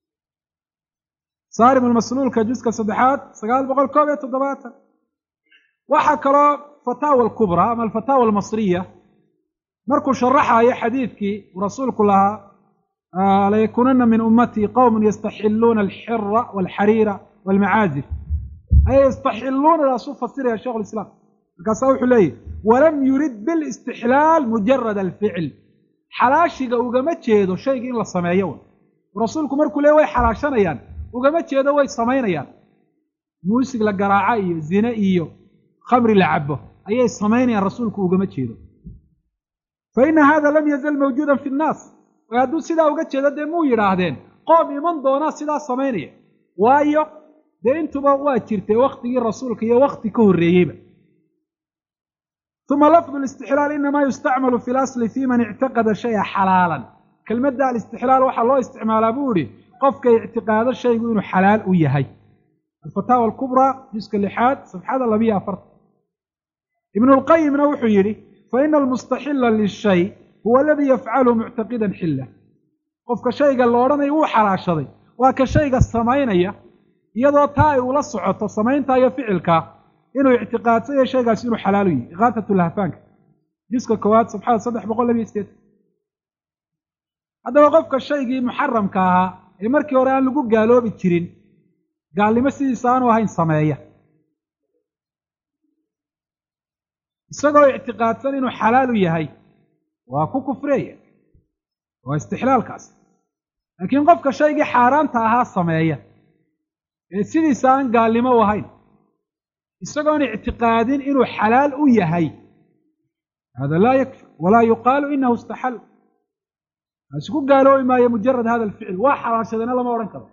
[SPEAKER 1] صارم المسلول كجزء صدحات سقال بقول كوبية تضباطا. وحكرا فتاوى الكبرى أما الفتاوى المصرية مركو شرحها أي حديثك ورسولك لها ليكونن من أمتي قوم يستحلون الحر والحرير والمعازف، أي يستحلون الأصول فسيرها شيخ الإسلام كسوح لي ولم يرد بالاستحلال مجرد الفعل. حلاشي وقامت شيء شيء إلا السمايون ورسولكم مركو لي وي حلاشانيان وقامت شيء وي سماينيان موسيقى لقراعي زنا خمر لعبه أي سماينيان رسولكم وقامت شيء. فإن هذا لم يزل موجودا في الناس، وهذا سيدا وقت شيء ده مو يراهدين قوم من دونا سيدا سماينيان وايو ده انتو بواتشرتي وقت رسولك يا وقت كهريبه. ثم لفظ الاستحلال إنما يستعمل في الأصل في من اعتقد شيئا حلالا. كلمة دا الاستحلال وحا الله استعمال بوري قفك اعتقاد الشيء إنه حلال ويهي. الفتاوى الكبرى جزء اللحاد صفحة الله بيها فرق. ابن القيم نوح يري فإن المستحل للشيء هو الذي يفعله معتقدا حله. قفك شيء قال له هو حلال شري وكشيء السماينية يضع تاي ولا صعط السماين تاي فعلك إنه اعتقاد سيء شيء قال سينه حلالي غاثة اللهفانك جزء كوات سبحانه صدح بقول لم يستيت. هذا وقفك الشيء محرم كاها المركي وريان لقوق قالوا بتشرين قال لي مسي إنسان وهين سماية يسقوا اعتقاد سيء إنه حلالي هاي وكو كفرية واستحلال كاس. لكن قفك الشيء حرام تاها سماية سيد إنسان قال لي ما وهين يسقون اعتقادين إنه حلال ويهي هذا لا يكفي ولا يقال إنه استحل. أسكو قالوا ما هي مجرد هذا الفعل وحرام شدنا الله ما ورنكره.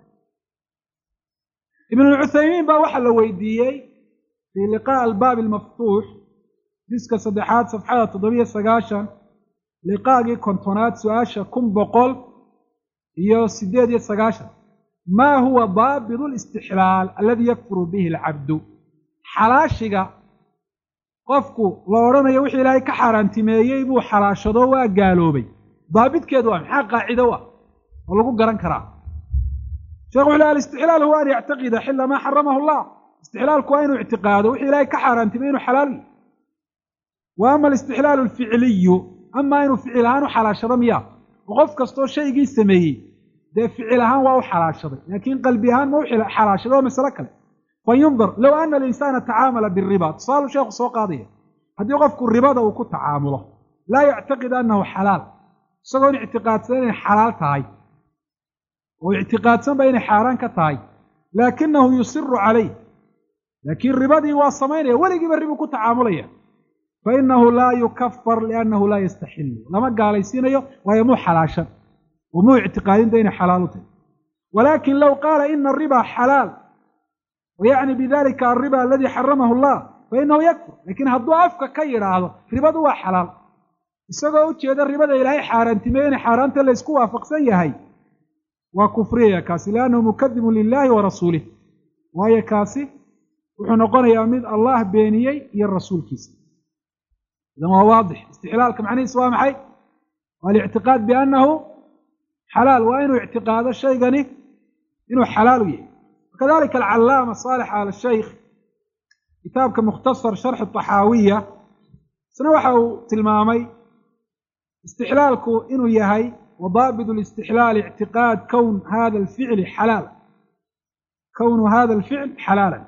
[SPEAKER 1] ابن العثيمين بوحى لويديي في لقاء الباب المفتوح ديسك صدحات صفحة تضبية سقاشا لقاء كونتونات سؤاشا كم بقول يو سديد سقاشا ما هو ضابط الاستحلال الذي يكفر به العبد. حلاشيغا قفكو لورانيا وخي إلهي كحارانتيميي بو حلاشدو waa gaaloobay daabidkeedu waa maxaa qaacido waa oo lagu garan karaa. sheekhu al-istihlal huwa an ya'taqida hilla ma haramahu Allah. istihlalku waa inuu i'tiqaado wixii Ilaahay ka xaaraantimay inuu xalaal yahay. wa ama al-istihlal al-fi'li amma inuu ficil ahaan u xalaashado miya qof kasto shaygii sameeyay de ficil ahaan waa u xalaashaday laakiin qalbi ahaan ma u xalaashado mas'ala kale. فينظر لو أن الإنسان تعامل بالربا صار شيخ سوق قاضية هذا يقف الربا وكو تعامله لا يعتقد أنه حلال سوون اعتقاد سنين حلال تاي واعتقاد سن بين حاران كتاي لكنه يصر عليه لكن الربا دي واصمين ولا يجيب الربا كو تعامليه فإنه لا يكفر لأنه لا يستحل لما قال يسينيو وهي مو حلاشا ومو اعتقادين دين حلالته. ولكن لو قال إن الربا حلال ويعني بذلك الربا الذي حرمه الله فإنه يكفر. لكن هدو أفك كير هذا ربا هو حلال يسوى وجه الربا إلهي حارنتمين حارنت اللي يسكوا أفقسية هاي وكفرية كاسي لأنه مكذب لله ورسوله وهي كاسي وحنقول يا أمين الله بينيي يا الرسول كيسي. إذا ما هو واضح استحلال كمعني سواء محي والاعتقاد بأنه حلال وإنه اعتقاد الشيء قني إنه حلال ويه. وكذلك العلامة صالح آل الشيخ كتاب كمختصر شرح الطحاوية سنوحوا تلمامي استحلالكو إنه يهي وضابط الاستحلال اعتقاد كون هذا الفعل حلال كون هذا الفعل حلالا.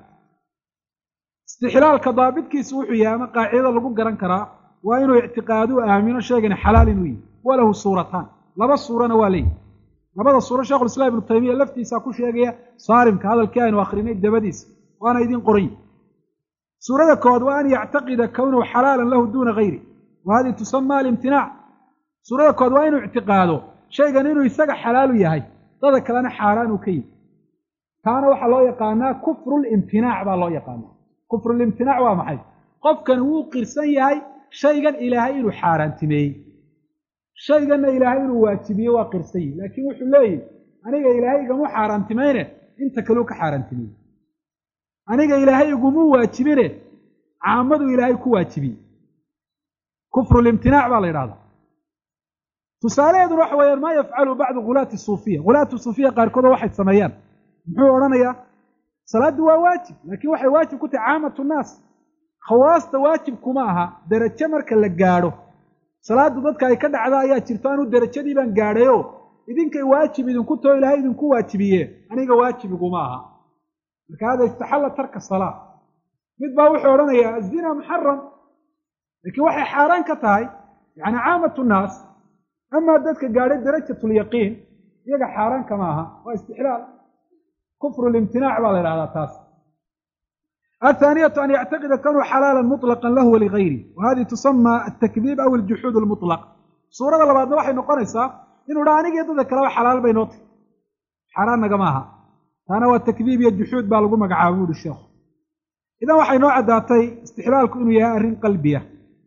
[SPEAKER 1] استحلال كضابط كيسوح ياما قاعدة لقو قرنكرا وإنه اعتقاده آمين شيئا حلال ويه وله صورتان لبا الصورة نوالي لبدا الصورة شيخ الإسلام ابن تيمية لفتي ساكو شيئا صارم كهذا الكائن وآخرين الدبديس وأنا يدين قرين. سورة كود وأن يعتقد كونه حلالا له دون غيره وهذه تسمى الامتناع. سورة كود وأن اعتقاده شيئا إنه يساق حلال يهي هذا كلام حاران وكيف كان وحا الله يقانا كفر الامتناع بالله يقانا kufru limtinaac waa maxay qofkan wuu qirsan yahay shaygan ilaahay inuu xaaraantimeeyey shayganna ilaahay inuu waajibiye waa qirsan yahay laakiin wuxuu leeyahy aniga ilaahay igama xaaraantimayne inta kaleu ka xaaraantimeeyey aniga ilaahay iguma waajibine caamadu ilaahay ku waajibiyey kufru limtinaac baa la yidhahdaa tusaalaheeduna waxa weeyaan maa yafcalu bacdu ghulaati suufiya ghulaatu suufiya qaarkooda waxay sameeyaan muxuu odhanayaa salaaddu waa waajib laakiin waxay waajib ku tahay caamatu nnaas khawaasta waajib kuma aha derajo marka la gaadho salaaddu dadka ay ka dhacda ayaa jirto anuu derajadii baan gaadhayo idinkay waajib idinku too ilaahay idinku waajibiye aniga waajib iguma aha marka hada istaxalla tarka salaa mid baa wuxuu odhanayaa azina muxaram laakiin waxay xaaraan ka tahay yani caamatu nnaas amaa dadka gaadhay darajatulyaqiin iyaga xaaraan kama aha waa istixlaal kufru limtinaac baa la yidhahdaa taas athaaniyatu an yactaqida kanuu xalaalan muطlaqan lahu waligayri wa hadihi tusama altakdiib aw aljuxuud almuطlaq suurada labaadna waxay noqonaysaa inuu dhaa anigiyo dadka kaleba xalaal bay noo tahy xaaraan nagama aha taana waa takdiib iyo juxuud baa lagu magacaaba buuhi sheekhu idan waxay noo caddaatay istixlaalku inuu yahay arrin qalbiya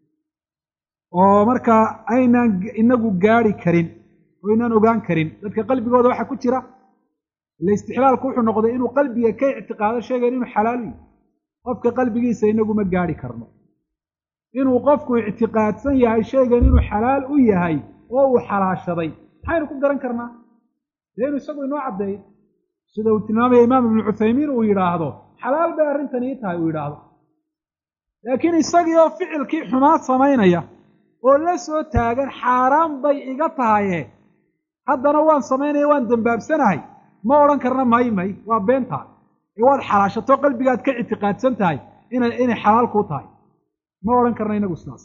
[SPEAKER 1] oo markaa aynaan inagu gaadhi karin oo aynaan ogaan karin dadka qalbigooda waxaa ku jira ila istixlaalku wuxuu noqday inuu qalbiga ka ictiqaado sheegayn inuu xalaal yahay qofka qalbigiisa inagu ma gaadhi karno inuu qofku ictiqaadsan yahay sheegan inuu xalaal u yahay oo uu xalaashaday maxaynu ku garan karnaa dee inuu isagu inoo caddeeyo sida uu tilmaamaya imaam ibnu cuthaymiin uu yidhaahdo xalaal bay arrintani ii tahay uu yidhaahdo laakiin isagii oo ficilkii xumaad samaynaya oo la soo taagan xaaraan bay iga tahaye haddana waan samaynaya waan dembaabsanahay ma odhan karna may waa beentaa ee waad xalaashato qalbigaad ka ictiqaadsan tahay inay xalaal kuu tahay ma odhan karna inagu sidaas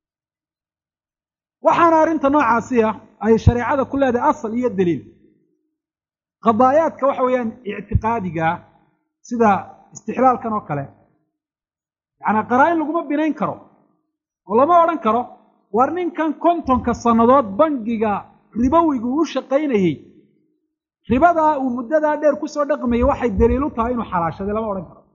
[SPEAKER 1] waxaana arrinta noocaasi ah ay shareecada ku leedahay asal iyo daliil qadaayaadka waxa weeyaan ictiqaadigaa sida istixlaalkan oo kale yacnii qaraa-in laguma binayn karo oo lama odhan karo war ninkan kontonka sannadood bangiga ribowigu u shaqaynayey ribadaa uu muddadaa dheer ku soo dhaqmayay waxay daliil u tahay inuu xalaashaday lama odhan karo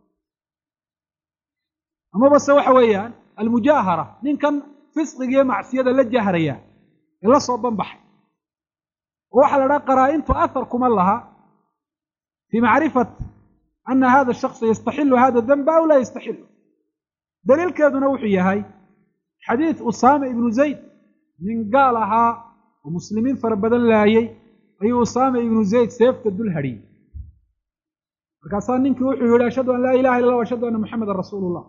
[SPEAKER 1] amabase waxa weeyaan almujaahara ninkan fisqiga iyo macsiyada la jahraya ee la soo banbaxay oo waxaa la dhaha qaraa-intu ahar kuma laha fii macrifat ana hada shakhsa yastaxilu hada danba aw laa yastaxilu daliilkeeduna wuxuu yahay xadiid usaama ibnu zayd nin gaal ahaa oo muslimiin fara badan laayay ayuu usaama ibnu zayd seefta dul hadhiyey markaasaa ninkii wuxuu yihi ashhadu an laa ilaha illa allah ashhadu anna muxamadan rasuulu llah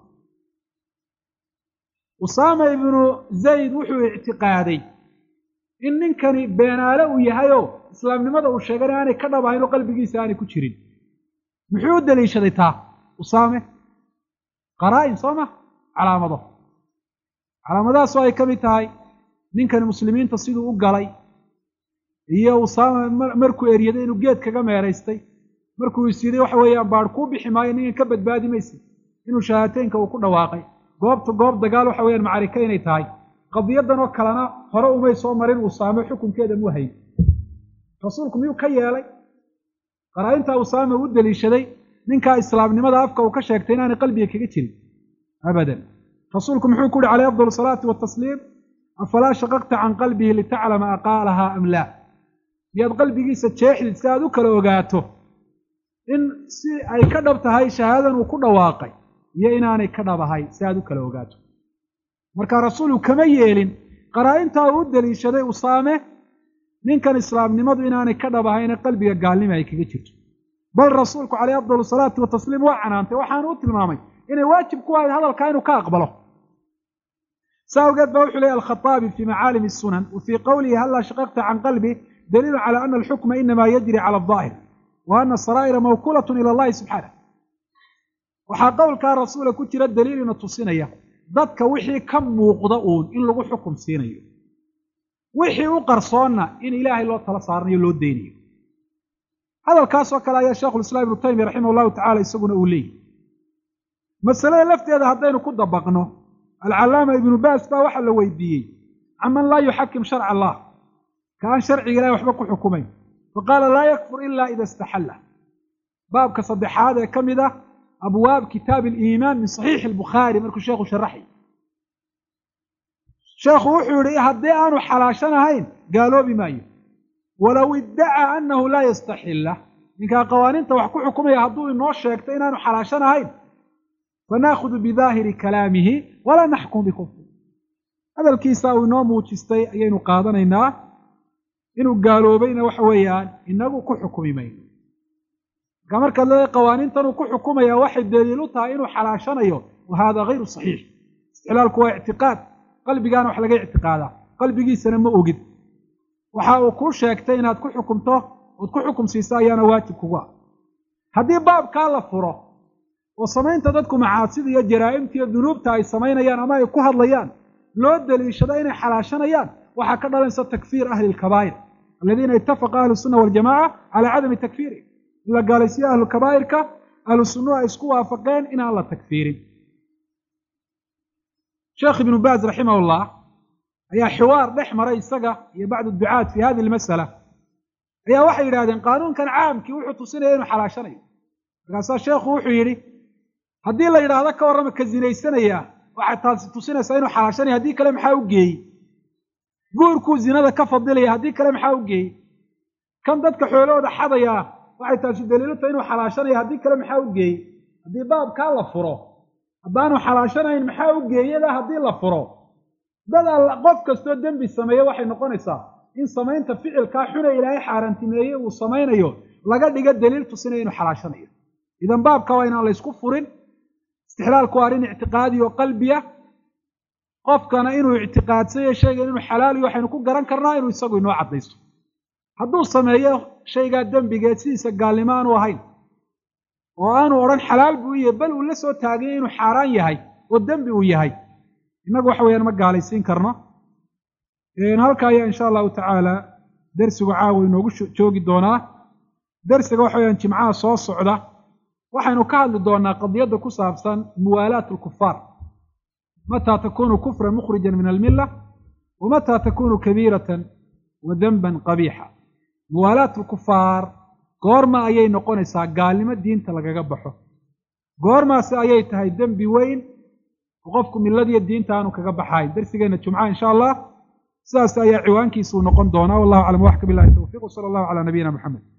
[SPEAKER 1] usaama ibnu zayd wuxuu ictiqaaday in ninkani beenaale uu yahayoo islaamnimada uu sheegana aanay ka dhab ahayn oo qalbigiisa aanay ku jirin muxuu u daliishaday taa usaame qaraa-in soo ma calaamadahaasoo ay ka mid tahay ninkani muslimiinta siduu u galay iyo usaama markuu eryaday inuu geed kaga meeraystay markuu is yidhi waxa weeyaan baadh kuu bixi maayo ninkan ka badbaadi maysid inuu shahaataynka uu ku dhawaaqay goobta goob dagaal waxa weyaan macarika inay tahay qadiyadan oo kalena hore umay soo marin usaame xukunkeeda muu hayn rasuulku miyuu ka yeelay qaraa-intaa usaame u daliishaday ninkaa islaamnimada afka uu ka sheegtay inaanay qalbiga kaga jirin abadan rasuulku muxuu ku uhi calayh afdal salaati watasliim afalaa shaqaqta can qalbihi litaclama aqaalahaa am laa miyaad qalbigiisa jeexdid si aad u kala ogaato in si ay ka dhab tahay shahaadan uu ku dhawaaqay iyo inaanay ka dhab ahay si aad u kala ogaato markaa rasuulku kama yeelin qaraa-intaa uu u daliishaday usaame ninkan islaamnimadu inaanay ka dhab ahayne qalbiga gaalnima ay kaga jirto bal rasuulku calayh afdal salaati watasliim waa canaantay waxaanu u tilmaamay inay waajib ku ahayd hadalkaa inuu ka aqbalo saa awgeed ba wuxuu leeyay alkhaaabi fii macaalim الsunan wa fii qowlihi hallaa shaqaqta can qalbi daliilu calى ana alxukma inama yajri calى الظaahir wa ana asaraa'ira mawkuulaة ilى اllahi subxaanah waxaa qowlkaa rasuula ku jira daliilina tusinaya dadka wixii ka muuqda uun in lagu xukum siinayo wixii u qarsoonna in ilaahay loo tala saaranayo loo deynayo hadalkaasoo kale ayaa sheikhulislaam ibnu taymiya raximah allahu tacala isaguna uu leeyahy masalada lafteeda haddaynu ku dabaqno alcallaama ibnu baas baa waxaa la weydiiyey canman laa yuxakim sharca allah ka aan sharciga ilahay waxba ku xukumayn faqaala laa yakfur ila ida istaxalla baabka saddexaad ee ka mid ah أبواب كتاب الإيمان من صحيح البخاري مركو الشيخ شرحي شيخ وحوري هدي أنو حلاشنا هين قالوا بمايو ولو ادعى أنه لا يستحله من قوانين توحكو حكومة يهدو إنه الشيكتين أنو حلاشنا هين فنأخذ بظاهر كلامه ولا نحكم بكفر هذا الكيساوي نومو تشستي أينو قادنا إنه قالوا بين وحويان إنه كحكم مين كما كان قوانين تنو كحكم يا واحد دليلتها إنه حلاشنا يوم وهذا غير صحيح استحلال كوا اعتقاد قلبي كانوا حلقة اعتقادا قلبي سنة ما أوجد وحاول كل شيكتين هاد كحكمته وكحكم سيسايا أنا واجب كوا هذه باب كان لفره وصمين تددكم معاصيد يا جرائمتي الذنوب تاعي سمين يان أما يكون هذليان لو دليشدين حلاشنا يان وحكذا لنسى تكفير أهل الكبائر الذين اتفق أهل السنة والجماعة على عدم تكفيره إلا قال يسي أهل الكبائر أهل السنة يسكوا وافقين إن الله تكفيره شيخ ابن باز رحمه الله هي حوار نحمر يسقى بعد الدعاة في هذه المسألة هي وحي هذا قانون كان عام كي وحو سنة إنه حلاشنا قال الشيخ وحيري هدي الله يرى هذاك ورمى كزينيسنا يا واحد تصير سينو حلاشنا هدي كلام حاوجي قوركو زينada ka fadilaya hadii kale maxaa u geeyay kan dadka xoolooda xadaya waxay taasi daliilada inuu xalaashanayo hadii kale maxaa u geeyay hadii baabka la furo hadaanu xalaashanayn maxaa u geeyada hadii la furo dad qof kasto dambi sameeyo waxay noqonaysaa in sameynta ficilka xuna ilaahay xaarantimeeyay uu sameynayo laga dhiga daliil tusinayo inuu xalaashanayo idan baabka waa in la isku furin istixlaalku waa in i'tiqaadi iyo qalbiya qofkana inuu i'tiqaadsayo shayga inuu xalaal iyo waxaynu ku garan karnaa inuu isagu inoo cadaysto hadduu sameeyo shayga dambiga sidiisa gaalnimaan u ahayn oo aanu oran xalaal buu yahay bal uu la soo taagay inuu xaaraan yahay oo dambi uu yahay inagu wax weeyaan ma gaalaysiin karno halka ayaa insha Allah ta'ala darsigu caawi inoogu joogi doonaa darsiga wax weeyaan jimcaha soo socda waxaynu ka hadli doonaa qadiyada ku saabsan muwalaatul kuffar متى تكون كفرا مخرجا من الملة ومتى تكون كبيرة وذنبا قبيحا موالاة الكفار قورما أيي نقونيسا قالما الدين تلقى قبحه قورما سأيي تهي ذنبي وين وقفكم من الذي الدين تانو كقبحاي درسي قينا الجمعة إن شاء الله سأسأيي عوانكي سو نقون دونا والله أعلم وحكم بالله التوفيق وصلى الله على نبينا محمد